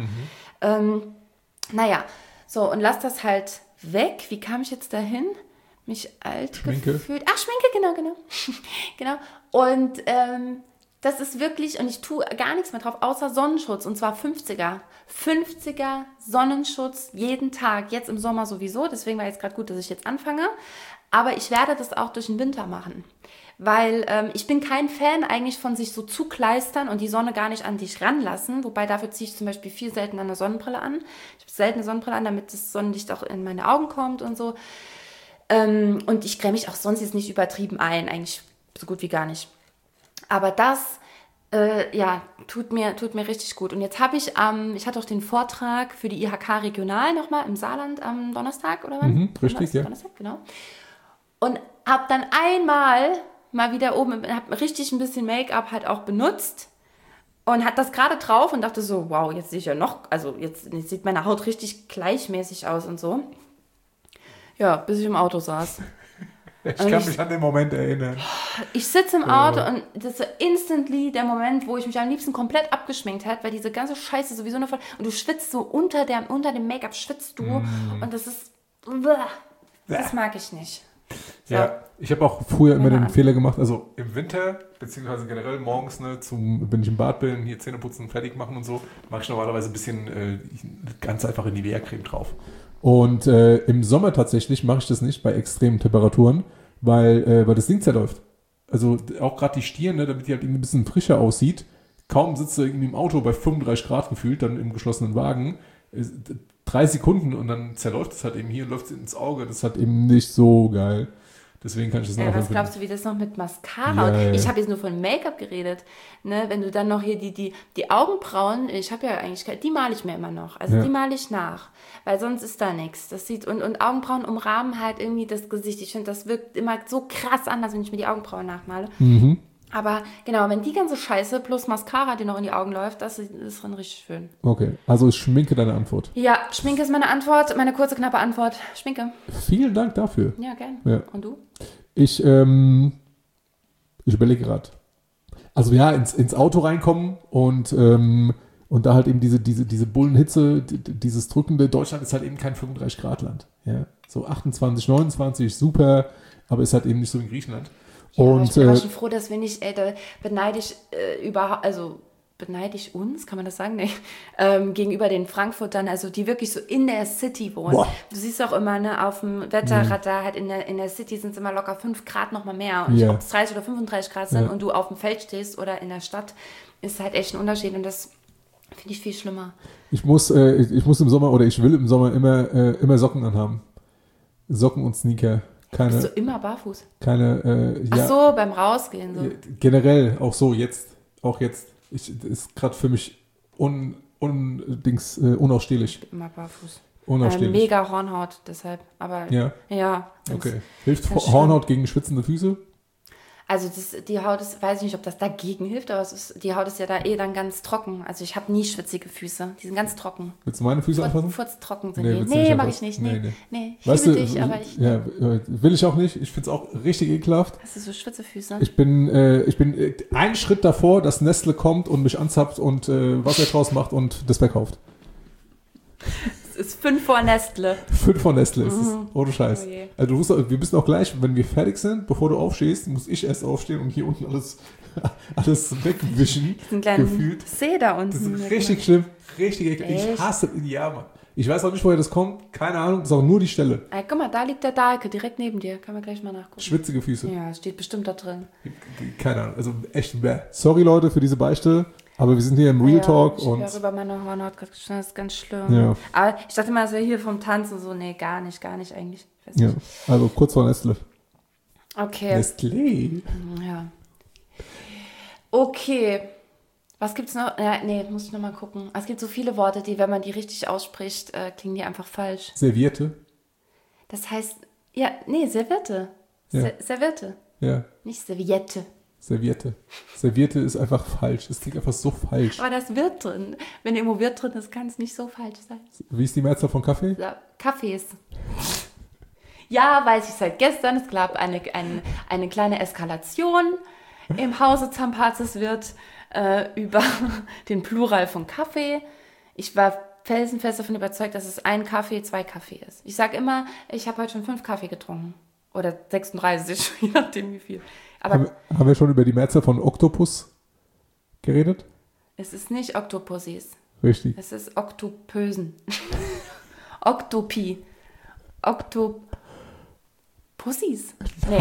So, und lass das halt weg. Wie kam ich jetzt dahin? Mich alt gefühlt. Ach, Schminke, genau. Genau. Und das ist wirklich, und ich tue gar nichts mehr drauf, außer Sonnenschutz, und zwar 50er. 50er Sonnenschutz jeden Tag, jetzt im Sommer sowieso, deswegen war jetzt gerade gut, dass ich jetzt anfange, aber ich werde das auch durch den Winter machen, weil ich bin kein Fan eigentlich von sich so zukleistern und die Sonne gar nicht an dich ranlassen, wobei dafür ziehe ich zum Beispiel viel seltener eine Sonnenbrille an. Ich habe selten eine Sonnenbrille an, damit das Sonnenlicht auch in meine Augen kommt und so. Und ich creme mich auch sonst jetzt nicht übertrieben ein, eigentlich so gut wie gar nicht. Aber das, tut mir richtig gut. Und jetzt habe ich hatte auch den Vortrag für die IHK Regional nochmal im Saarland am Donnerstag, oder wann? Richtig, ja. Donnerstag, genau. Und habe dann einmal mal wieder oben, habe richtig ein bisschen Make-up halt auch benutzt und hat das gerade drauf und dachte so, wow, jetzt sehe ich ja noch, also jetzt sieht meine Haut richtig gleichmäßig aus und so. Ja, bis ich im Auto saß. Ich kann mich an den Moment erinnern. Ich sitze im Auto und das ist instantly der Moment, wo ich mich am liebsten komplett abgeschminkt hätte, weil diese ganze Scheiße sowieso noch voll, und du schwitzt so unter dem Make-up schwitzt du und das ist, das mag ich nicht. So. Ja, ich habe auch früher immer den Fehler gemacht, also im Winter, beziehungsweise generell morgens, wenn ich im Bad bin, hier Zähne putzen, fertig machen und so, mache ich normalerweise ein bisschen ganz einfache Nivea-Creme drauf. Und im Sommer tatsächlich mache ich das nicht bei extremen Temperaturen, weil das Ding zerläuft. Also auch gerade die Stirn, damit die halt irgendwie ein bisschen frischer aussieht. Kaum sitzt du irgendwie im Auto bei 35 Grad gefühlt, dann im geschlossenen Wagen. 3 Sekunden und dann zerläuft es halt eben hier, läuft es ins Auge. Das ist halt eben nicht so geil. Deswegen kann ich das was glaubst du, wie das noch mit Mascara? Ja. Ich habe jetzt nur von Make-up geredet. Ne? Wenn du dann noch hier die Augenbrauen, ich habe ja eigentlich, die male ich mir immer noch. Also die male ich nach, weil sonst ist da nichts. Das sieht und Augenbrauen umrahmen halt irgendwie das Gesicht. Ich finde, das wirkt immer so krass anders, wenn ich mir die Augenbrauen nachmale. Mhm. Aber genau, wenn die ganze Scheiße plus Mascara, die noch in die Augen läuft, das ist dann richtig schön. Okay, also ist Schminke deine Antwort? Ja, Schminke ist meine Antwort, meine kurze, knappe Antwort. Schminke. Vielen Dank dafür. Ja, gerne. Ja. Und du? Ich überlege gerade. Also ja, ins Auto reinkommen und da halt eben diese Bullenhitze, dieses drückende. Deutschland ist halt eben kein 35-Grad-Land. Ja? So 28, 29, super, aber ist halt eben nicht so wie Griechenland. Ja, und ich bin auch schon froh, dass wir nicht, da beneide ich uns, kann man das sagen? Nee. Gegenüber den Frankfurtern, also die wirklich so in der City wohnen. Boah. Du siehst auch immer, ne, auf dem Wetterradar, halt in der City sind es immer locker 5 Grad noch mal mehr. Und ob es 30 oder 35 Grad sind und du auf dem Feld stehst oder in der Stadt, ist halt echt ein Unterschied. Und das finde ich viel schlimmer. Ich muss im Sommer, oder ich will im Sommer immer Socken anhaben. Socken und Sneaker. Bist du immer barfuß? Ach so, beim Rausgehen so. Generell, auch so, jetzt. Das ist gerade für mich unausstehlich. Immer barfuß. Unausstehlich. Mega Hornhaut, deshalb. Aber ja. Okay. Hilft Hornhaut gegen schwitzende Füße? Also die Haut ist, weiß ich nicht, ob das dagegen hilft, aber die Haut ist ja da dann ganz trocken. Also ich habe nie schwitzige Füße. Die sind ganz trocken. Willst du meine Füße anfassen? Furztrocken sind die. Nee, mache ich nicht. Nee. Ich weißt liebe du, dich, aber ich... Ja, will ich auch nicht. Ich finde es auch richtig ekelhaft. Hast du so Schwitzefüße? Ich bin einen Schritt davor, dass Nestle kommt und mich anzapft und Wasser draus macht und das verkauft. Es ist 5 vor Nestle. 5 vor Nestle ist es. Ohne Scheiß. Oh also wir müssen auch gleich, wenn wir fertig sind, bevor du aufstehst, muss ich erst aufstehen und hier unten alles wegwischen. Diesen kleinen See da unten. Das ist richtig schlimm. Richtig eklig. Ich hasse, ja, Mann. Ich weiß auch nicht, woher das kommt. Keine Ahnung. Das ist auch nur die Stelle. Guck mal, da liegt der Dahlke direkt neben dir. Kann man gleich mal nachgucken. Schwitzige Füße. Ja, steht bestimmt da drin. Keine Ahnung. Also echt bäh. Sorry, Leute, für diese Beichte. Aber wir sind hier im Real Talk. Ich höre über meine Hornhaut gerade geschnitten. Das ist ganz schlimm. Ja. Aber ich dachte mal, es wäre hier vom Tanzen so. Nee, gar nicht eigentlich. Ja, also kurz vor Nestle. Okay. Nestlé. Ja. Okay. Was gibt's noch? Ja, nee, muss ich nochmal gucken. Es gibt so viele Worte, die, wenn man die richtig ausspricht, klingen die einfach falsch. Serviette. Das heißt, Serviette. Ja. Serviette. Ja. Nicht Serviette. Serviette. Serviette ist einfach falsch. Es klingt einfach so falsch. Aber das wird drin. Wenn irgendwo wird drin ist, kann es nicht so falsch sein. Wie ist die Mehrzahl von Kaffee? Ja, Kaffees. Ja, weiß ich seit gestern. Es gab eine kleine Eskalation im Hause Zampazes wird über den Plural von Kaffee. Ich war felsenfest davon überzeugt, dass es 1 Kaffee, 2 Kaffee ist. Ich sage immer, ich habe heute schon 5 Kaffee getrunken. Oder 36, je nachdem wie viel. Aber haben wir schon über die Mehrzahl von Oktopus geredet? Es ist nicht Oktopussis. Richtig. Es ist Oktopösen. Oktopi. Oktopussis. Nee.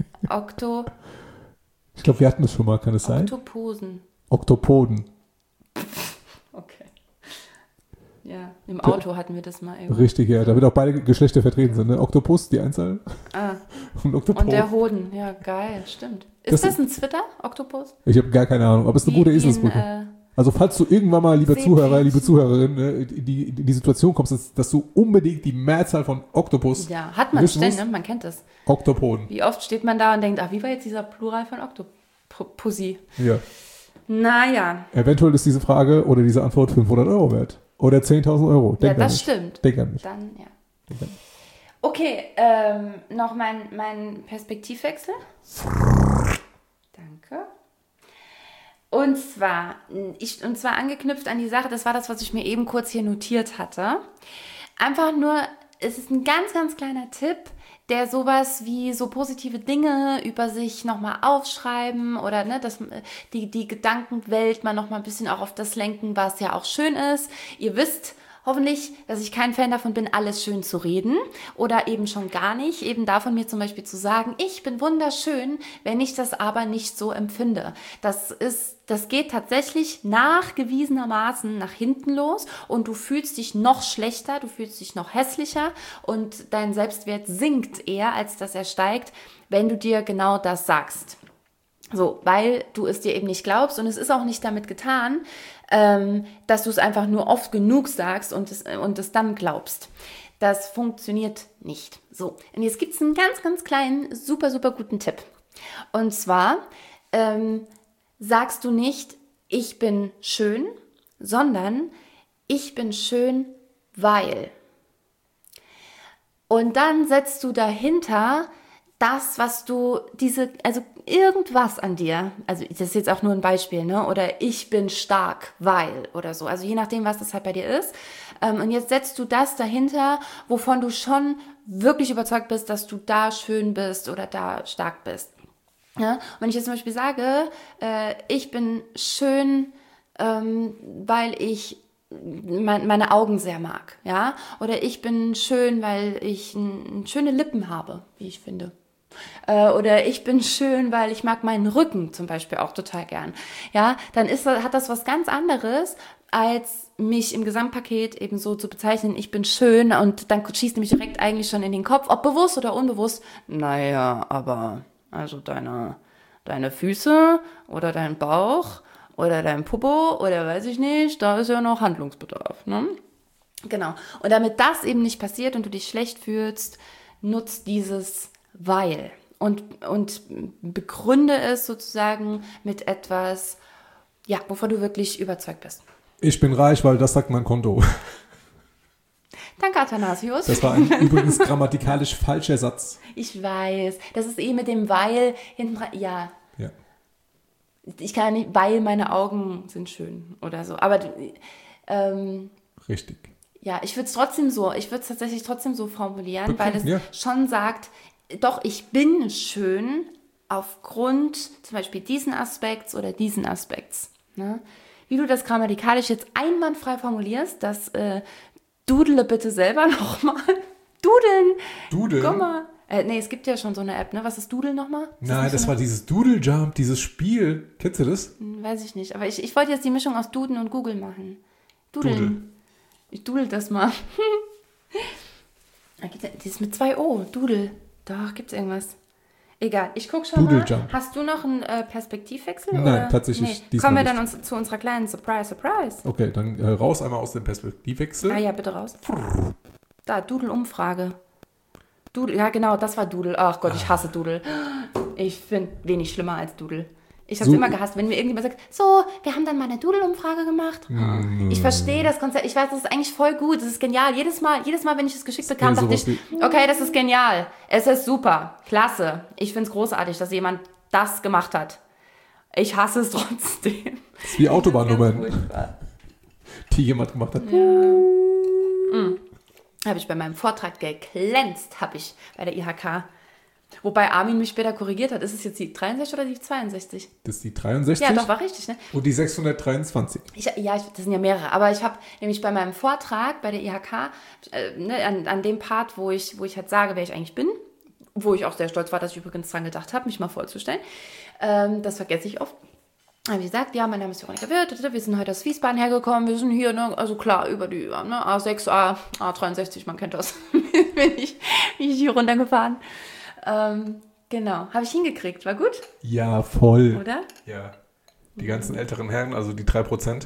Ich glaube, wir hatten das schon mal, kann es sein? Oktoposen. Oktopoden. Okay. Ja, im Auto hatten wir das mal irgendwie. Richtig, ja. Da wird auch beide Geschlechter vertreten sind. Ne? Oktopus, die Einzahl. Und Oktopod. Und der Hoden. Ja, geil, stimmt. Ist das ein Zwitter, Oktopus? Ich habe gar keine Ahnung, aber es ist eine gute Eselsbrücke. Also falls du irgendwann mal, lieber Zuhörer, liebe Zuhörerin, in die Situation kommst, dass du unbedingt die Mehrzahl von Oktopus hat man ständig, man kennt das. Oktopoden. Wie oft steht man da und denkt, wie war jetzt dieser Plural von Oktopussi? Ja. Naja. Eventuell ist diese Frage oder diese Antwort 500 € wert. Oder 10.000 Euro. Ja, das stimmt. Denk an mich. Dann, ja. Okay, noch mein Perspektivwechsel. Danke. Und zwar angeknüpft an die Sache, das war das, was ich mir eben kurz hier notiert hatte. Einfach nur, es ist ein ganz, ganz kleiner Tipp, der sowas wie so positive Dinge über sich nochmal aufschreiben oder die Gedankenwelt mal nochmal ein bisschen auch auf das lenken, was ja auch schön ist. Ihr wisst hoffentlich, dass ich kein Fan davon bin, alles schön zu reden oder eben schon gar nicht. Eben davon mir zum Beispiel zu sagen, ich bin wunderschön, wenn ich das aber nicht so empfinde. Das geht tatsächlich nachgewiesenermaßen nach hinten los und du fühlst dich noch schlechter, du fühlst dich noch hässlicher und dein Selbstwert sinkt eher, als dass er steigt, wenn du dir genau das sagst. So, weil du es dir eben nicht glaubst und es ist auch nicht damit getan, dass du es einfach nur oft genug sagst und es dann glaubst. Das funktioniert nicht. So, und jetzt gibt es einen ganz, ganz kleinen, super, super guten Tipp. Und zwar sagst du nicht, ich bin schön, sondern ich bin schön, weil. Und dann setzt du dahinter das, was du also irgendwas an dir, also das ist jetzt auch nur ein Beispiel, ne? Oder ich bin stark, weil oder so, also je nachdem, was das halt bei dir ist. Und jetzt setzt du das dahinter, wovon du schon wirklich überzeugt bist, dass du da schön bist oder da stark bist. Ja? Und wenn ich jetzt zum Beispiel sage, ich bin schön, weil ich meine Augen sehr mag, ja, oder ich bin schön, weil ich schöne Lippen habe, wie ich finde. Oder ich bin schön, weil ich mag meinen Rücken zum Beispiel auch total gern. Ja, dann hat das was ganz anderes, als mich im Gesamtpaket eben so zu bezeichnen, ich bin schön und dann schießt nämlich direkt eigentlich schon in den Kopf, ob bewusst oder unbewusst, naja, aber also deine Füße oder dein Bauch oder dein Popo oder weiß ich nicht, da ist ja noch Handlungsbedarf, ne? Genau. Und damit das eben nicht passiert und du dich schlecht fühlst, nutzt dieses weil. und begründe es sozusagen mit etwas, ja, wovon du wirklich überzeugt bist. Ich bin reich, weil das sagt mein Konto. Danke, Athanasius. Das war ein übrigens grammatikalisch falscher Satz. Ich weiß. Das ist mit dem weil hinten dran. Ja. Ich kann nicht, weil meine Augen sind schön oder so. Aber richtig. Ja, ich würde es tatsächlich trotzdem so formulieren, weil es schon sagt, doch, ich bin schön aufgrund zum Beispiel diesen Aspekts oder diesen Aspekts. Ne? Wie du das grammatikalisch jetzt einwandfrei formulierst, das dudele bitte selber nochmal. Dudeln? Guck mal. Nee, es gibt ja schon so eine App, ne? Was ist Doodle nochmal? Nein, das war dieses Doodle Jump, dieses Spiel. Kennst du das? Weiß ich nicht, aber ich wollte jetzt die Mischung aus Duden und Google machen. Dudeln. Ich dudel das mal. Die ist mit 2 O. Doodle. Doch, gibt's irgendwas. Egal, ich guck schon Doodle mal. Jump. Hast du noch einen Perspektivwechsel? Nein, oder? tatsächlich. Nee. Kommen wir dann zu unserer kleinen Surprise. Okay, dann raus einmal aus dem Perspektivwechsel. Ja, bitte raus. Da, Doodle-Umfrage. Doodle, ja genau, das war Doodle. Ach Gott, ich hasse Doodle. Ich finde wenig schlimmer als Doodle. Ich habe es immer gehasst, wenn mir irgendjemand sagt, so, wir haben dann mal eine Doodle-Umfrage gemacht. Ich verstehe das Konzept. Ich weiß, das ist eigentlich voll gut. Das ist genial. Jedes Mal, wenn ich es geschickt bekam, dachte ich, okay, das ist genial. Es ist super. Klasse. Ich finde es großartig, dass jemand das gemacht hat. Ich hasse es trotzdem. Das ist wie Autobahnnummern, die jemand gemacht hat. Ja. Habe ich bei meinem Vortrag geglänzt, habe ich bei der IHK. Wobei Armin mich später korrigiert hat. Ist es jetzt die 63 oder die 62? Das ist die 63? Ja, doch, war richtig, ne? Und die 623? Das sind ja mehrere. Aber ich habe nämlich bei meinem Vortrag bei der IHK, an dem Part, wo ich halt sage, wer ich eigentlich bin, wo ich auch sehr stolz war, dass ich übrigens dran gedacht habe, mich mal vorzustellen, das vergesse ich oft. Habe ich gesagt, ja, mein Name ist Veronika Wirth, wir sind heute aus Wiesbaden hergekommen, wir sind hier, ne, also klar, über die A6, A63, man kennt das, bin ich hier runtergefahren. Genau, habe ich hingekriegt, war gut? Ja, voll. Oder? Ja, die ganzen älteren Herren, also die 3%,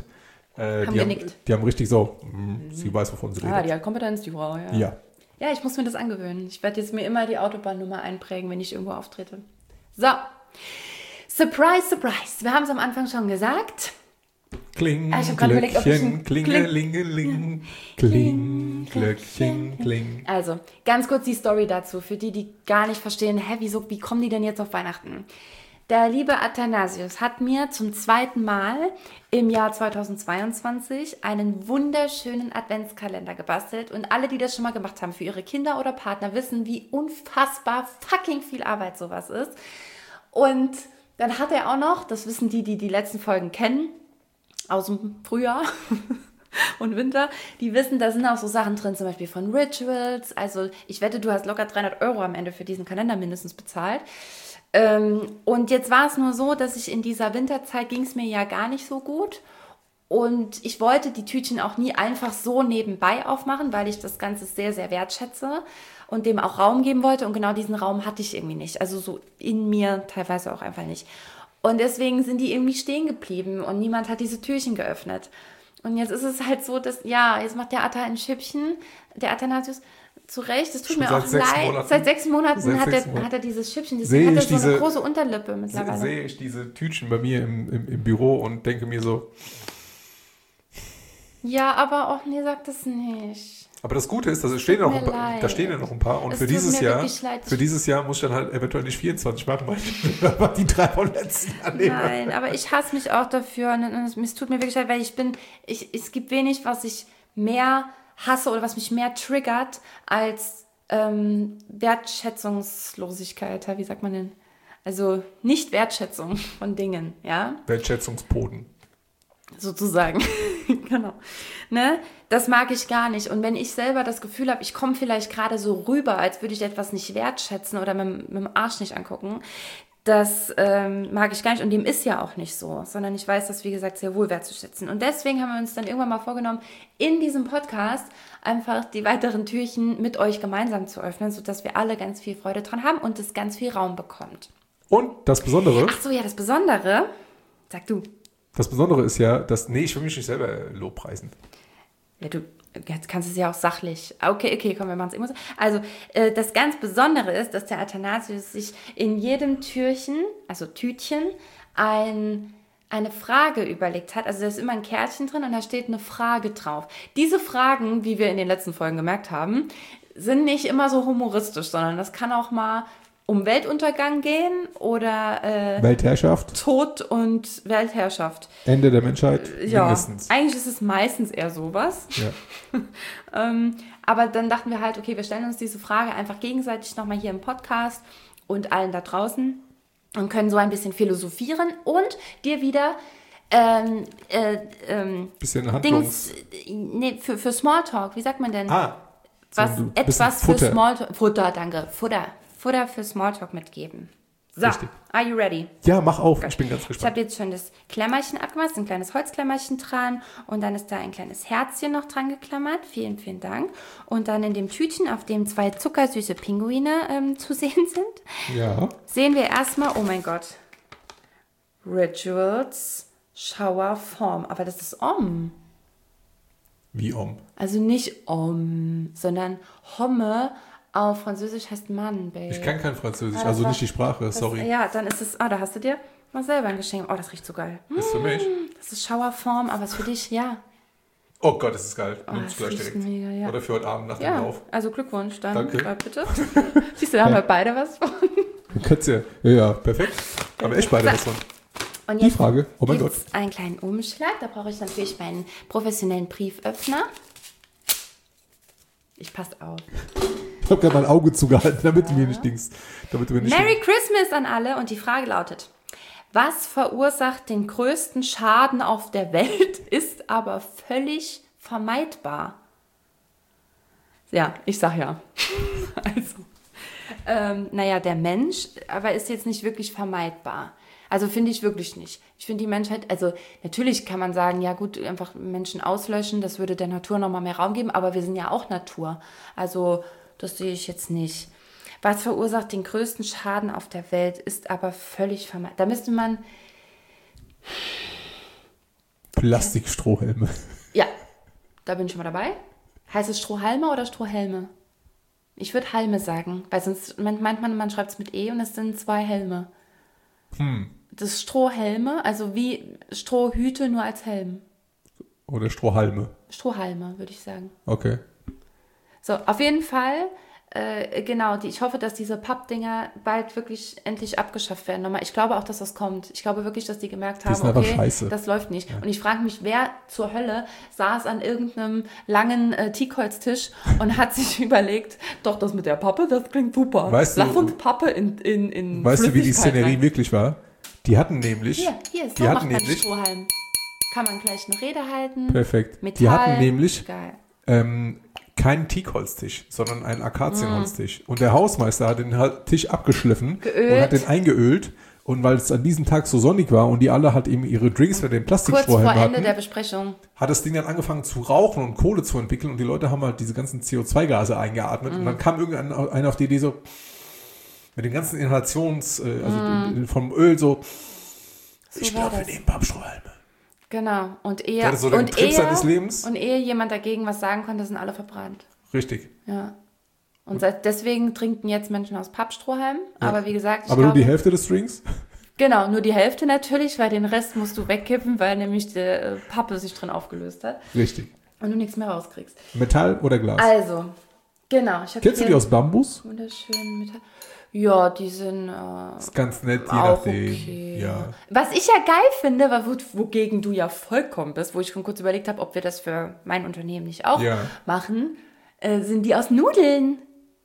die haben richtig so, sie weiß, wovon sie redet. Ah, die hat Kompetenz, die Frau, ja. Ja, ich muss mir das angewöhnen. Ich werde jetzt mir immer die Autobahnnummer einprägen, wenn ich irgendwo auftrete. So. Surprise, surprise. Wir haben es am Anfang schon gesagt. Kling, ich habe gerade überlegt, ob ich Klingelingeling, Kling, Glöckchen, Kling. Also, ganz kurz die Story dazu, für die gar nicht verstehen, wie kommen die denn jetzt auf Weihnachten? Der liebe Athanasius hat mir zum 2. Mal im Jahr 2022 einen wunderschönen Adventskalender gebastelt. Und alle, die das schon mal gemacht haben für ihre Kinder oder Partner, wissen, wie unfassbar fucking viel Arbeit sowas ist. Und dann hat er auch noch, das wissen die letzten Folgen kennen, aus dem Frühjahr und Winter, die wissen, da sind auch so Sachen drin, zum Beispiel von Rituals. Also ich wette, du hast locker 300 € am Ende für diesen Kalender mindestens bezahlt. Und jetzt war es nur so, dass ich in dieser Winterzeit ging es mir ja gar nicht so gut. Und ich wollte die Tütchen auch nie einfach so nebenbei aufmachen, weil ich das Ganze sehr, sehr wertschätze und dem auch Raum geben wollte. Und genau diesen Raum hatte ich irgendwie nicht. Also so in mir teilweise auch einfach nicht. Und deswegen sind die irgendwie stehen geblieben und niemand hat diese Türchen geöffnet. Und jetzt ist es halt so, dass, jetzt macht der Atta ein Schippchen, der Athanasius, zu Recht, das tut mir auch leid. Seit 6 Monaten hat er dieses Schippchen, deswegen hat er so eine große Unterlippe mittlerweile. Sehe ich diese Tütchen bei mir im Büro und denke mir so. Ja, aber auch, nee, sag das nicht. Aber das Gute ist, da stehen ja noch ein paar. Und für dieses Jahr muss ich dann halt eventuell nicht 24 machen, weil ich die 3 von letzten Jahr nehme. Nein, aber ich hasse mich auch dafür. Und es tut mir wirklich leid, weil es gibt wenig, was ich mehr hasse oder was mich mehr triggert als Wertschätzungslosigkeit. Wie sagt man denn? Also nicht Wertschätzung von Dingen, ja? Wertschätzungsboden. Sozusagen. Genau. Ne? Das mag ich gar nicht. Und wenn ich selber das Gefühl habe, ich komme vielleicht gerade so rüber, als würde ich etwas nicht wertschätzen oder mit dem Arsch nicht angucken, das mag ich gar nicht. Und dem ist ja auch nicht so, sondern ich weiß das, wie gesagt, sehr wohl wertzuschätzen. Und deswegen haben wir uns dann irgendwann mal vorgenommen, in diesem Podcast einfach die weiteren Türchen mit euch gemeinsam zu öffnen, sodass wir alle ganz viel Freude dran haben und es ganz viel Raum bekommt. Und das Besondere? Ach so, ja, das Besondere, sag du. Das Besondere ist ja, dass, ich will mich nicht selber lobpreisen. Ja, Jetzt kannst du es ja auch sachlich. Okay, komm, wir machen es immer so. Also, das ganz Besondere ist, dass der Athanasius sich in jedem Tütchen, eine Frage überlegt hat. Also da ist immer ein Kärtchen drin und da steht eine Frage drauf. Diese Fragen, wie wir in den letzten Folgen gemerkt haben, sind nicht immer so humoristisch, sondern das kann auch mal um Weltuntergang gehen oder Weltherrschaft. Tod und Weltherrschaft. Ende der Menschheit, mindestens. Eigentlich ist es meistens eher sowas. Ja. Aber dann dachten wir halt, okay, wir stellen uns diese Frage einfach gegenseitig nochmal hier im Podcast und allen da draußen und können so ein bisschen philosophieren und dir wieder bisschen für Smalltalk, wie sagt man denn? Etwas für Smalltalk. Futter für Smalltalk mitgeben. So, Richtig. Are you ready? Ja, mach auf, ich bin ganz Ich gespannt. habe jetzt schon das Klammerchen abgemacht, ein kleines Holzklammerchen dran und dann ist da ein kleines Herzchen noch dran geklammert. Vielen, vielen Dank. Und dann in dem Tütchen, auf dem 2 zuckersüße Pinguine zu sehen sind, sehen wir erstmal, oh mein Gott, Rituals, Shower, Form. Aber das ist Om. Wie Om? Also nicht Om, sondern Homme. Auf Französisch heißt Mann, Babe. Ich kann kein Französisch, also nicht die Sprache, sorry. Ja, dann ist es, da hast du dir mal selber ein Geschenk. Oh, das riecht so geil. Das ist für mich? Das ist Schauerform, aber ist für dich, ja. Oh Gott, das ist geil. Nimmst du gleich direkt. Mega, ja. Oder für heute Abend nach dem Lauf. Also Glückwunsch dann. Danke. Bitte. Siehst du, da haben wir beide was von. Ja, perfekt. Haben wir echt beide was von. Und die Frage, oh mein Gott. Einen kleinen Umschlag, da brauche ich natürlich meinen professionellen Brieföffner. Ich passe auf. Ich habe gerade mein Auge zugehalten, damit du mir nicht dingst. Merry Christmas an alle und die Frage lautet, was verursacht den größten Schaden auf der Welt, ist aber völlig vermeidbar? Ja, ich sag ja. Also, der Mensch, aber ist jetzt nicht wirklich vermeidbar. Also finde ich wirklich nicht. Ich finde die Menschheit, also natürlich kann man sagen, ja gut, einfach Menschen auslöschen, das würde der Natur nochmal mehr Raum geben, aber wir sind ja auch Natur. Also das sehe ich jetzt nicht. Was verursacht den größten Schaden auf der Welt, ist aber völlig vermeidbar. Da müsste man... Plastikstrohhelme. Ja, da bin ich schon mal dabei. Heißt es Strohhalme oder Strohhelme? Ich würde Halme sagen, weil sonst meint man schreibt es mit E und es sind 2 Helme. Das Strohhelme, also wie Strohhüte, nur als Helm. Oder Strohhalme. Strohhalme, würde ich sagen. Okay. So, auf jeden Fall, genau, ich hoffe, dass diese Pappdinger bald wirklich endlich abgeschafft werden. Nochmal, ich glaube auch, dass das kommt. Ich glaube wirklich, dass die gemerkt haben, okay, das läuft nicht. Ja. Und ich frage mich, wer zur Hölle saß an irgendeinem langen Teakholztisch und hat sich überlegt, doch, das mit der Pappe, das klingt super. Lass uns Pappe in Weißt du, wie die Szenerie wirklich war? Die hatten nämlich... Hier, so macht man Strohhalm. Kann man gleich eine Rede halten. Perfekt. Metall. Die hatten nämlich keinen Teakholztisch, sondern einen Akazienholztisch. Und der Hausmeister hat den Tisch abgeschliffen und hat den eingeölt. Und weil es an diesem Tag so sonnig war und die alle halt eben ihre Drinks mit den Plastikstrohhalmen hatten, kurz vor Ende der Besprechung, hat das Ding dann angefangen zu rauchen und Kohle zu entwickeln und die Leute haben halt diese ganzen CO2-Gase eingeatmet. Und dann kam irgendeiner auf die Idee so, mit den ganzen vom Öl so, ich glaube, wir nehmen Pappstrohhalme. Genau. Und ehe, der hatte so den Trip seines Lebens. Und ehe jemand dagegen was sagen konnte, sind alle verbrannt. Richtig. Ja. Und deswegen trinken jetzt Menschen aus Pappstrohhalmen. Ja. Aber wie gesagt, aber nur die Hälfte des Drinks? Genau, nur die Hälfte natürlich, weil den Rest musst du wegkippen, weil nämlich die Pappe sich drin aufgelöst hat. Richtig. Und du nichts mehr rauskriegst. Metall oder Glas? Also, genau. Kennst du die aus Bambus? Wunderschön Metall. Ja, die sind ist ganz nett, je nachdem. Okay. Ja. Was ich ja geil finde, wogegen du ja vollkommen bist, wo ich schon kurz überlegt habe, ob wir das für mein Unternehmen nicht auch machen, sind die aus Nudeln.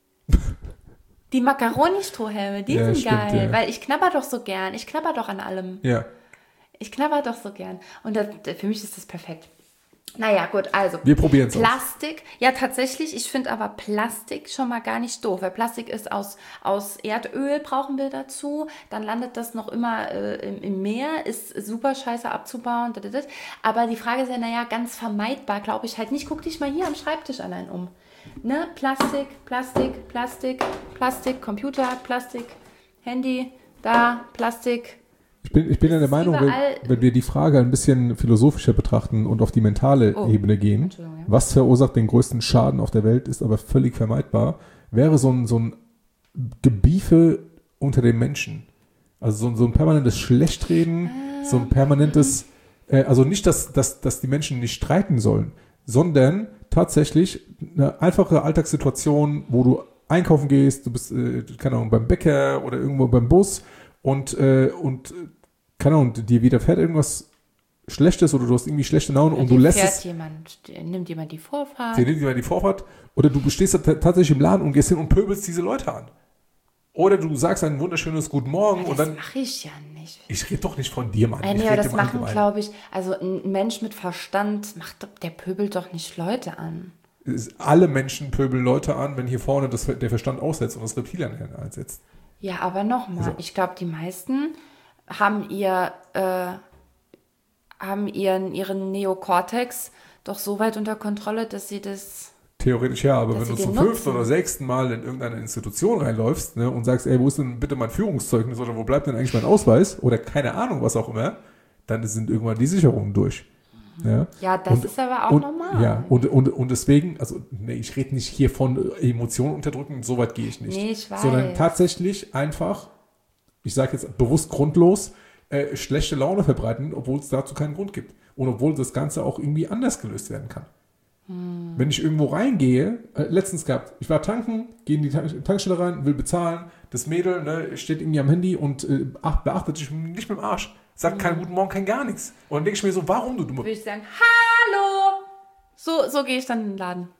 Die Macaroni-Strohhelme, die sind geil, ja. Weil ich knabber doch so gern. Ich knabber doch an allem. Ja. Ich knabber doch so gern. Und für mich ist das perfekt. Naja, gut, also. Wir probieren es aus. Plastik, ja tatsächlich, ich finde aber Plastik schon mal gar nicht doof, weil Plastik ist aus Erdöl, brauchen wir dazu, dann landet das noch immer im Meer, ist super scheiße abzubauen, aber die Frage ist ja, naja, ganz vermeidbar, glaube ich halt nicht. Guck dich mal hier am Schreibtisch allein um. Ne? Plastik, Computer, Plastik, Handy, da, Plastik, Ich bin ja der Meinung, wenn wir die Frage ein bisschen philosophischer betrachten und auf die mentale Ebene gehen, was verursacht den größten Schaden auf der Welt, ist aber völlig vermeidbar, wäre so ein Gebiefe unter den Menschen. Also so ein permanentes Schlechtreden, so ein permanentes, also nicht, dass die Menschen nicht streiten sollen, sondern tatsächlich eine einfache Alltagssituation, wo du einkaufen gehst, du bist, keine Ahnung, beim Bäcker oder irgendwo beim Bus und keine Ahnung, dir widerfährt irgendwas Schlechtes oder du hast irgendwie schlechte Laune und du lässt es. Nimmt jemand die Vorfahrt. Nimmt jemand die Vorfahrt oder du stehst da tatsächlich im Laden und gehst hin und pöbelst diese Leute an. Oder du sagst ein wunderschönes Guten Morgen und dann. Das mache ich ja nicht. Ich rede doch nicht von dir, Mann. Nee, aber das machen, glaube ich, also ein Mensch mit Verstand der pöbelt doch nicht Leute an. Alle Menschen pöbeln Leute an, wenn hier vorne der Verstand aussetzt und das Reptilienhirn einsetzt. Ja, aber nochmal, also. Ich glaube, die meisten haben ihren Neokortex doch so weit unter Kontrolle, dass sie das... Theoretisch ja, aber wenn du zum 5. oder 6. Mal in irgendeine Institution reinläufst, ne, und sagst, ey, wo ist denn bitte mein Führungszeugnis oder wo bleibt denn eigentlich mein Ausweis oder keine Ahnung, was auch immer, dann sind irgendwann die Sicherungen durch. Ja, das ist aber auch normal. Ja, und deswegen, also nee, ich rede nicht hier von Emotionen unterdrücken, so weit gehe ich nicht. Nee, ich weiß. Sondern tatsächlich einfach, ich sage jetzt bewusst grundlos, schlechte Laune verbreiten, obwohl es dazu keinen Grund gibt. Und obwohl das Ganze auch irgendwie anders gelöst werden kann. Wenn ich irgendwo reingehe, letztens gehabt, ich war tanken, gehe in die Tankstelle rein, will bezahlen, das Mädel, ne, steht irgendwie am Handy und beachtet sich nicht mit dem Arsch. Sagt keinen guten Morgen, kein gar nichts. Und dann denke ich mir so, warum du dumme... Würde ich sagen, hallo! So gehe ich dann in den Laden.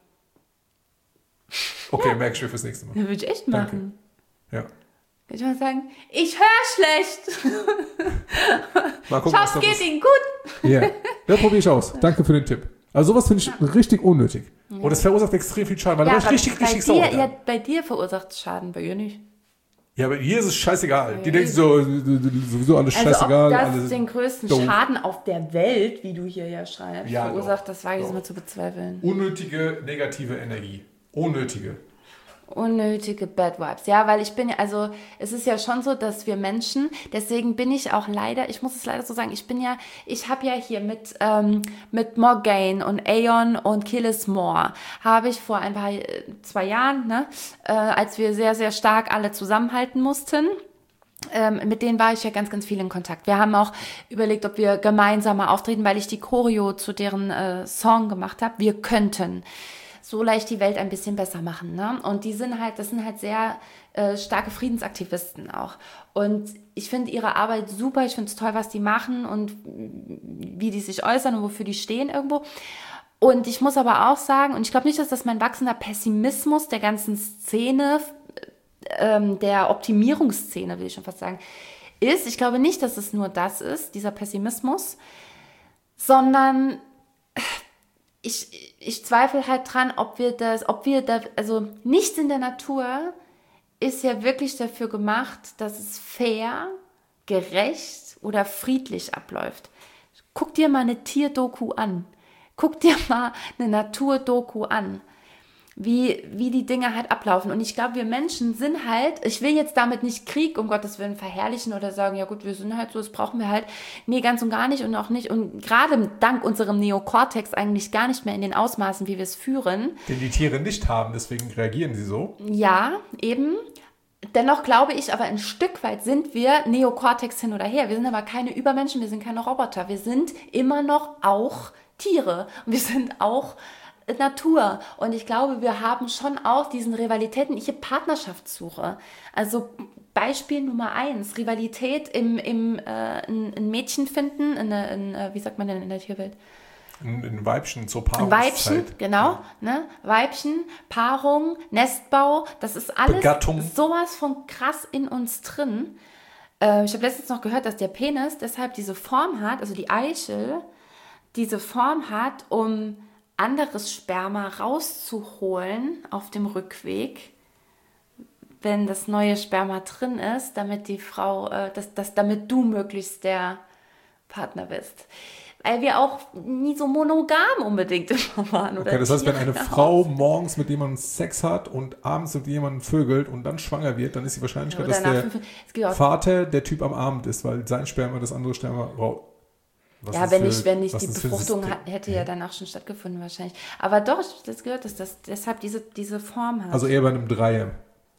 Okay, merke ich mir fürs nächste Mal. Das würde ich echt machen. Danke. Ja. Würde ich mal sagen, ich höre schlecht. Mal gucken, Schatz, geht Ihnen gut? Ja, probiere ich aus. Danke für den Tipp. Also sowas finde ich richtig unnötig. Ja. Und es verursacht extrem viel Schaden, weil da war ich richtig sauer. Ja, bei dir verursacht es Schaden, bei ihr nicht. Ja, aber hier ist es scheißegal. Ja, die denken so, sowieso alles scheißegal. Also ob das den größten Schaden auf der Welt, wie du hier ja schreibst, verursacht, das wage ich mal zu bezweifeln. Unnötige negative Energie. Unnötige Bad Vibes. Ja, weil es ist ja schon so, dass wir Menschen, deswegen bin ich auch leider, ich muss es leider so sagen, ich habe ja hier mit Morgaine und Aeon und Killis Moore, habe ich vor 2 Jahren, ne, als wir sehr, sehr stark alle zusammenhalten mussten, mit denen war ich ja ganz, ganz viel in Kontakt. Wir haben auch überlegt, ob wir gemeinsam mal auftreten, weil ich die Choreo zu deren Song gemacht habe. Wir könnten so leicht die Welt ein bisschen besser machen, ne? Und das sind halt sehr starke Friedensaktivisten auch. Und ich finde ihre Arbeit super, ich finde es toll, was die machen und wie die sich äußern und wofür die stehen irgendwo. Und ich muss aber auch sagen, und ich glaube nicht, dass das mein wachsender Pessimismus der ganzen Szene, der Optimierungsszene, will ich schon fast sagen, ist. Ich glaube nicht, dass es nur das ist, dieser Pessimismus, sondern ich zweifle halt dran, also nichts in der Natur ist ja wirklich dafür gemacht, dass es fair, gerecht oder friedlich abläuft. Guck dir mal eine Tierdoku an. Guck dir mal eine Naturdoku an. Wie die Dinge halt ablaufen. Und ich glaube, wir Menschen sind halt, ich will jetzt damit nicht Krieg, um Gottes Willen, verherrlichen oder sagen, ja gut, wir sind halt so, das brauchen wir halt. Nee, ganz und gar nicht und auch nicht. Und gerade dank unserem Neokortex eigentlich gar nicht mehr in den Ausmaßen, wie wir es führen. Den die Tiere nicht haben, deswegen reagieren sie so. Ja, eben. Dennoch glaube ich, aber ein Stück weit sind wir Neokortex hin oder her. Wir sind aber keine Übermenschen, wir sind keine Roboter. Wir sind immer noch auch Tiere. Und wir sind auch Natur. Und ich glaube, wir haben schon auch diesen Rivalitäten, ich habe Partnerschaftssuche. Also Beispiel Nummer 1, Rivalität ein Mädchen finden, wie sagt man denn in der Tierwelt? Ein Weibchen zur Paarungszeit. Ein Weibchen, genau. Ja. Ne? Weibchen, Paarung, Nestbau, das ist alles Begattung. Sowas von krass in uns drin. Ich habe letztens noch gehört, dass der Penis deshalb diese Form hat, also die Eichel, diese Form hat, um anderes Sperma rauszuholen auf dem Rückweg, wenn das neue Sperma drin ist, damit die Frau, damit du möglichst der Partner bist. weil wir auch nie so monogam unbedingt immer waren. Oder okay, das heißt, wenn eine Frau morgens mit jemandem Sex hat und abends mit jemandem vögelt und dann schwanger wird, dann ist die Wahrscheinlichkeit, dass der Vater der Typ am Abend ist, weil sein Sperma das andere Sperma raus. Wenn nicht die Befruchtung hätte ja dann auch schon stattgefunden wahrscheinlich. Aber doch, das gehört, dass das deshalb diese Form hat. Also eher bei einem Dreier.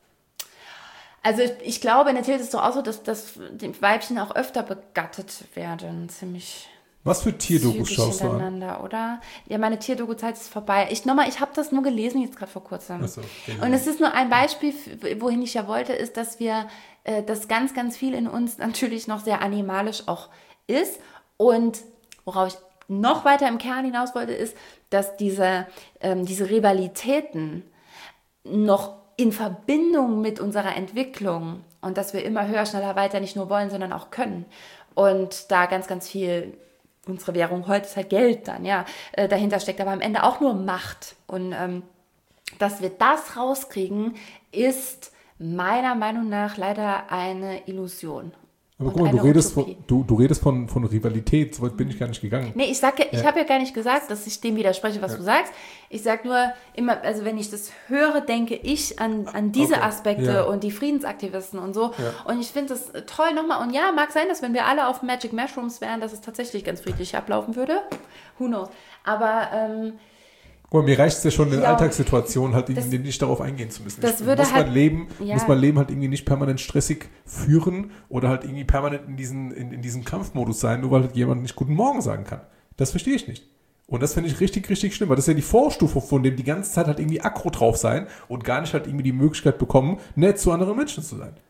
Also ich glaube, natürlich ist es doch auch so, dass die Weibchen auch öfter begattet werden. Ziemlich. Was für Tierdokus schaust du an? Oder? Ja, meine Tierdoku-Zeit ist vorbei. Ich habe das nur gelesen, jetzt gerade vor kurzem. So, genau. Und es ist nur ein Beispiel, wohin ich ja wollte, ist, dass dass ganz, ganz viel in uns natürlich noch sehr animalisch auch ist. Und worauf ich noch weiter im Kern hinaus wollte, ist, dass diese Rivalitäten noch in Verbindung mit unserer Entwicklung und dass wir immer höher, schneller, weiter nicht nur wollen, sondern auch können. Und da ganz, ganz viel, unsere Währung heute ist halt Geld dann, ja, dahinter steckt aber am Ende auch nur Macht. Und dass wir das rauskriegen, ist meiner Meinung nach leider eine Illusion. Aber guck mal, du redest von Rivalität, so weit bin ich gar nicht gegangen. Nee, ich habe ja gar nicht gesagt, dass ich dem widerspreche, was du sagst. Ich sage nur immer, also wenn ich das höre, denke ich an diese Aspekte und die Friedensaktivisten und so. Ja. Und ich finde das toll nochmal. Und ja, mag sein, dass wenn wir alle auf Magic Mushrooms wären, dass es tatsächlich ganz friedlich ablaufen würde. Who knows? Aber guck mal, mir reicht es ja schon in Alltagssituationen halt irgendwie nicht darauf eingehen zu müssen. Das würde muss mein Leben halt irgendwie nicht permanent stressig führen oder halt irgendwie permanent in diesem Kampfmodus sein, nur weil halt jemand nicht Guten Morgen sagen kann. Das verstehe ich nicht. Und das finde ich richtig, richtig schlimm, weil das ist ja die Vorstufe von dem die ganze Zeit halt irgendwie aggro drauf sein und gar nicht halt irgendwie die Möglichkeit bekommen, nett zu anderen Menschen zu sein.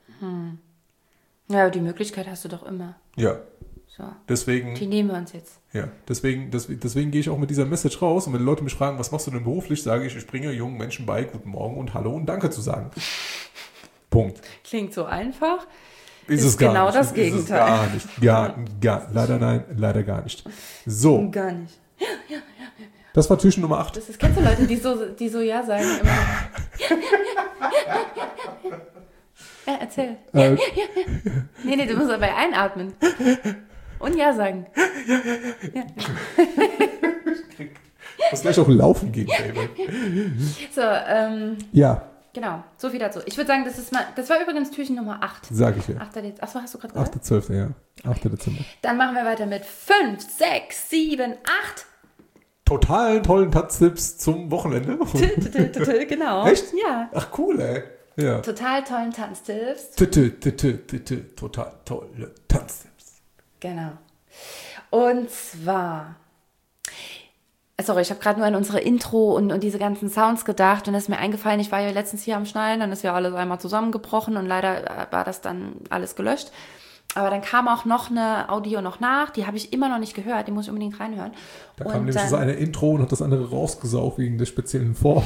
Ja, die Möglichkeit hast du doch immer. Ja. So. Deswegen, die nehmen wir uns jetzt. Ja, deswegen gehe ich auch mit dieser Message raus und wenn Leute mich fragen, was machst du denn beruflich, sage ich bringe jungen Menschen bei, guten Morgen und Hallo und Danke zu sagen. Punkt. Klingt so einfach. Ist es gar genau nicht. Das Gegenteil. Ist es gar nicht. Leider nein, leider gar nicht. So. Gar nicht. Ja. Das war Türchen Nummer 8. Kennst du Leute, die so ja sagen immer? Ja, erzähl. Nee, du musst dabei einatmen. Und ja sagen. Ja. Ich muss gleich auch laufen gehen, Baby. So, ja. Genau, so viel dazu. Ich würde sagen, das war übrigens Türchen Nummer 8. Sag ich ja. Achso, hast du gerade gesagt? 8.12., ja. 8. Dezember. Dann machen wir weiter mit 5, 6, 7, 8. Total tollen Tanztipps zum Wochenende. Genau. Echt? Ja. Ach, cool, ey. Ja. Total tollen Tanztipps. Total tolle Tanztipps. Genau. Und zwar... Sorry, ich habe gerade nur an unsere Intro und diese ganzen Sounds gedacht und es ist mir eingefallen, ich war ja letztens hier am Schneiden, dann ist ja alles einmal zusammengebrochen und leider war das dann alles gelöscht. Aber dann kam auch noch eine Audio noch nach, die habe ich immer noch nicht gehört, die muss ich unbedingt reinhören. Da kam nämlich das eine Intro und hat das andere rausgesaugt wegen der speziellen Form.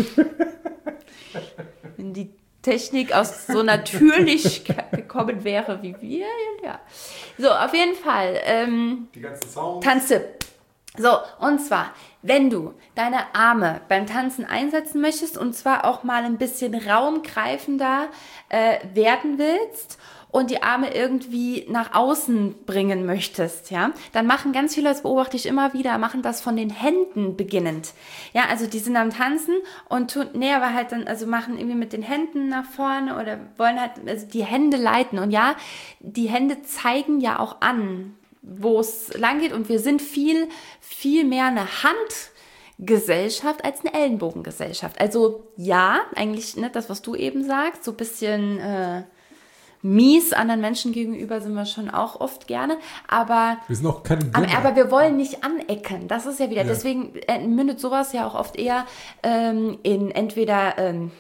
Wenn die Technik aus so natürlich gekommen wäre wie wir, ja. So, auf jeden Fall. Die ganzen Sounds. Tanztipp. So, und zwar, wenn du deine Arme beim Tanzen einsetzen möchtest und zwar auch mal ein bisschen raumgreifender werden willst und die Arme irgendwie nach außen bringen möchtest, ja, dann machen ganz viele, das beobachte ich immer wieder, machen das von den Händen beginnend. Ja, also die sind am Tanzen und aber halt dann, also machen irgendwie mit den Händen nach vorne oder wollen halt, also die Hände leiten. Und ja, die Hände zeigen ja auch an, wo es lang geht und wir sind viel, viel mehr eine Handgesellschaft als eine Ellenbogengesellschaft. Also ja, eigentlich, ne, das, was du eben sagst, so ein bisschen mies anderen Menschen gegenüber sind wir schon auch oft gerne, aber wir sind auch keine aber wir wollen nicht anecken, das ist ja wieder, deswegen mündet sowas ja auch oft eher in entweder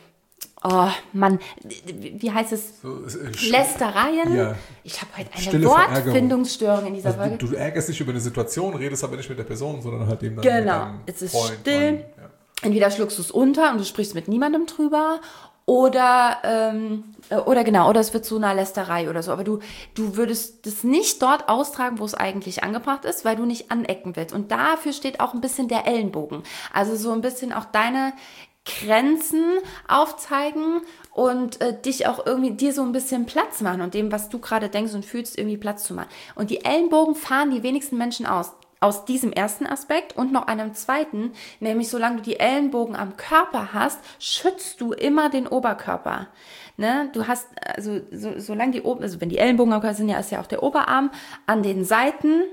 wie heißt es? So, Lästereien. Ja. Ich habe heute eine Stille Wortfindungsstörung in dieser Folge. Du ärgerst dich über eine Situation, redest aber nicht mit der Person, sondern halt eben dann mit deinem es ist Freund, still. Mann, ja. Entweder schluckst du es unter und du sprichst mit niemandem drüber oder es wird zu einer Lästerei oder so. Aber du würdest das nicht dort austragen, wo es eigentlich angebracht ist, weil du nicht anecken willst. Und dafür steht auch ein bisschen der Ellenbogen. Also so ein bisschen auch deine Grenzen aufzeigen und dich auch irgendwie dir so ein bisschen Platz machen und dem, was du gerade denkst und fühlst, irgendwie Platz zu machen. Und die Ellenbogen fahren die wenigsten Menschen aus. aus diesem ersten Aspekt und noch einem zweiten, nämlich solange du die Ellenbogen am Körper hast, schützt du immer den Oberkörper. Ne? Du hast, also solange also wenn die Ellenbogen am Körper sind, ist ja auch der Oberarm an den Seiten,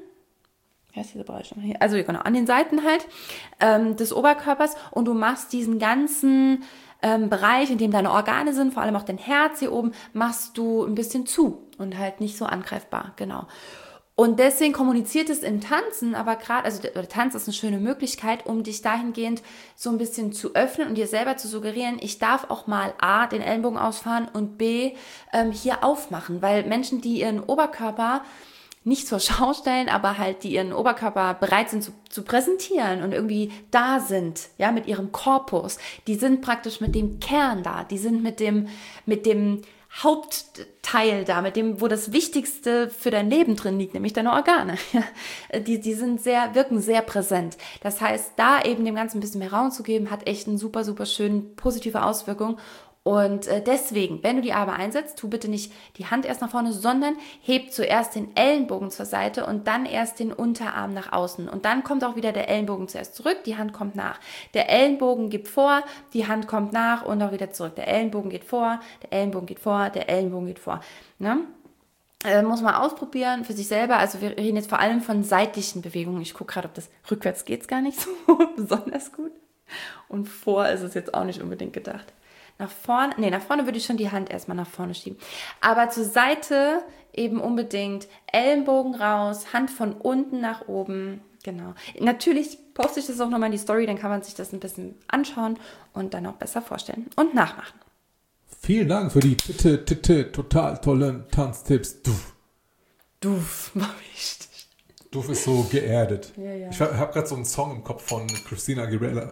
also genau, an den Seiten halt des Oberkörpers, und du machst diesen ganzen Bereich, in dem deine Organe sind, vor allem auch dein Herz hier oben, machst du ein bisschen zu und halt nicht so angreifbar, genau. Und deswegen kommuniziert es im Tanzen, aber gerade, also der Tanz ist eine schöne Möglichkeit, um dich dahingehend so ein bisschen zu öffnen und dir selber zu suggerieren, ich darf auch mal A, den Ellenbogen ausfahren und B, hier aufmachen, weil Menschen, die ihren Oberkörper nicht zur Schau stellen, aber halt die ihren Oberkörper bereit sind zu präsentieren und irgendwie da sind, ja, mit ihrem Korpus, die sind praktisch mit dem Kern da, die sind mit dem Hauptteil da, mit dem, wo das Wichtigste für dein Leben drin liegt, nämlich deine Organe. Die wirken sehr präsent. Das heißt, da eben dem Ganzen ein bisschen mehr Raum zu geben, hat echt eine super, super schön positive Auswirkung. Und deswegen, wenn du die Arme einsetzt, tu bitte nicht die Hand erst nach vorne, sondern heb zuerst den Ellenbogen zur Seite und dann erst den Unterarm nach außen. Und dann kommt auch wieder der Ellenbogen zuerst zurück, die Hand kommt nach. Der Ellenbogen gibt vor, die Hand kommt nach und auch wieder zurück. Der Ellenbogen geht vor, der Ellenbogen geht vor, der Ellenbogen geht vor. Ne? Muss man ausprobieren für sich selber. Also wir reden jetzt vor allem von seitlichen Bewegungen. Ich gucke gerade, ob das rückwärts geht, gar nicht so besonders gut. Und vor ist es jetzt auch nicht unbedingt gedacht. Nach vorne würde ich schon die Hand erstmal nach vorne schieben. Aber zur Seite eben unbedingt Ellenbogen raus, Hand von unten nach oben. Genau. Natürlich poste ich das auch nochmal in die Story, dann kann man sich das ein bisschen anschauen und dann auch besser vorstellen und nachmachen. Vielen Dank für die total tollen Tanztipps. Duff, war wichtig. Duff ist so geerdet. Ja. Ich habe gerade so einen Song im Kopf von Christina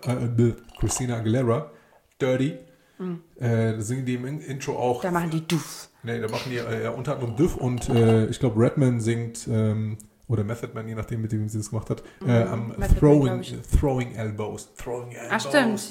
Aguilera, Dirty. Da singen die im Intro auch. Da machen die Duff. Nee, da machen die unter anderem Duff und ich glaube Redman singt, oder Method Man, je nachdem, mit dem sie das gemacht hat, Throwing Elbows. Ach, stimmt.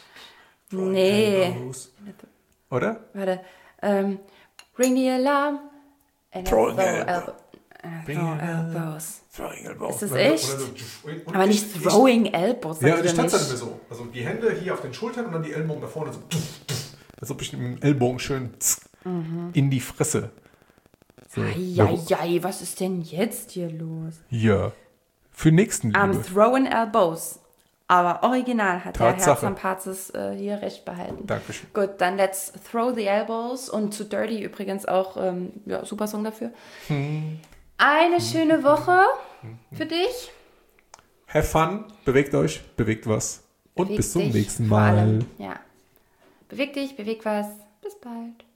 Elbows. Oder? Warte. Ring the alarm. And Throwing elbows. Throwing Elbows. Ist das echt? Aber nicht Throwing Elbows. Ja, ich tanze dann immer so. Also die Hände hier auf den Schultern und dann die Ellbogen da vorne so. Als ob ich mit dem Ellbogen schön in die Fresse. So. Eieiei, was ist denn jetzt hier los? Ja. Für Nächstenliebe. Am Throwing Elbows. Aber original hat der Herz am Parzes hier recht behalten. Dankeschön. Gut, dann let's throw the elbows. Und zu Dirty übrigens auch, super Song dafür. Eine schöne Woche für dich. Have fun, bewegt euch, bewegt was. Und bis zum nächsten Mal. Allem, ja. Beweg dich, beweg was. Bis bald.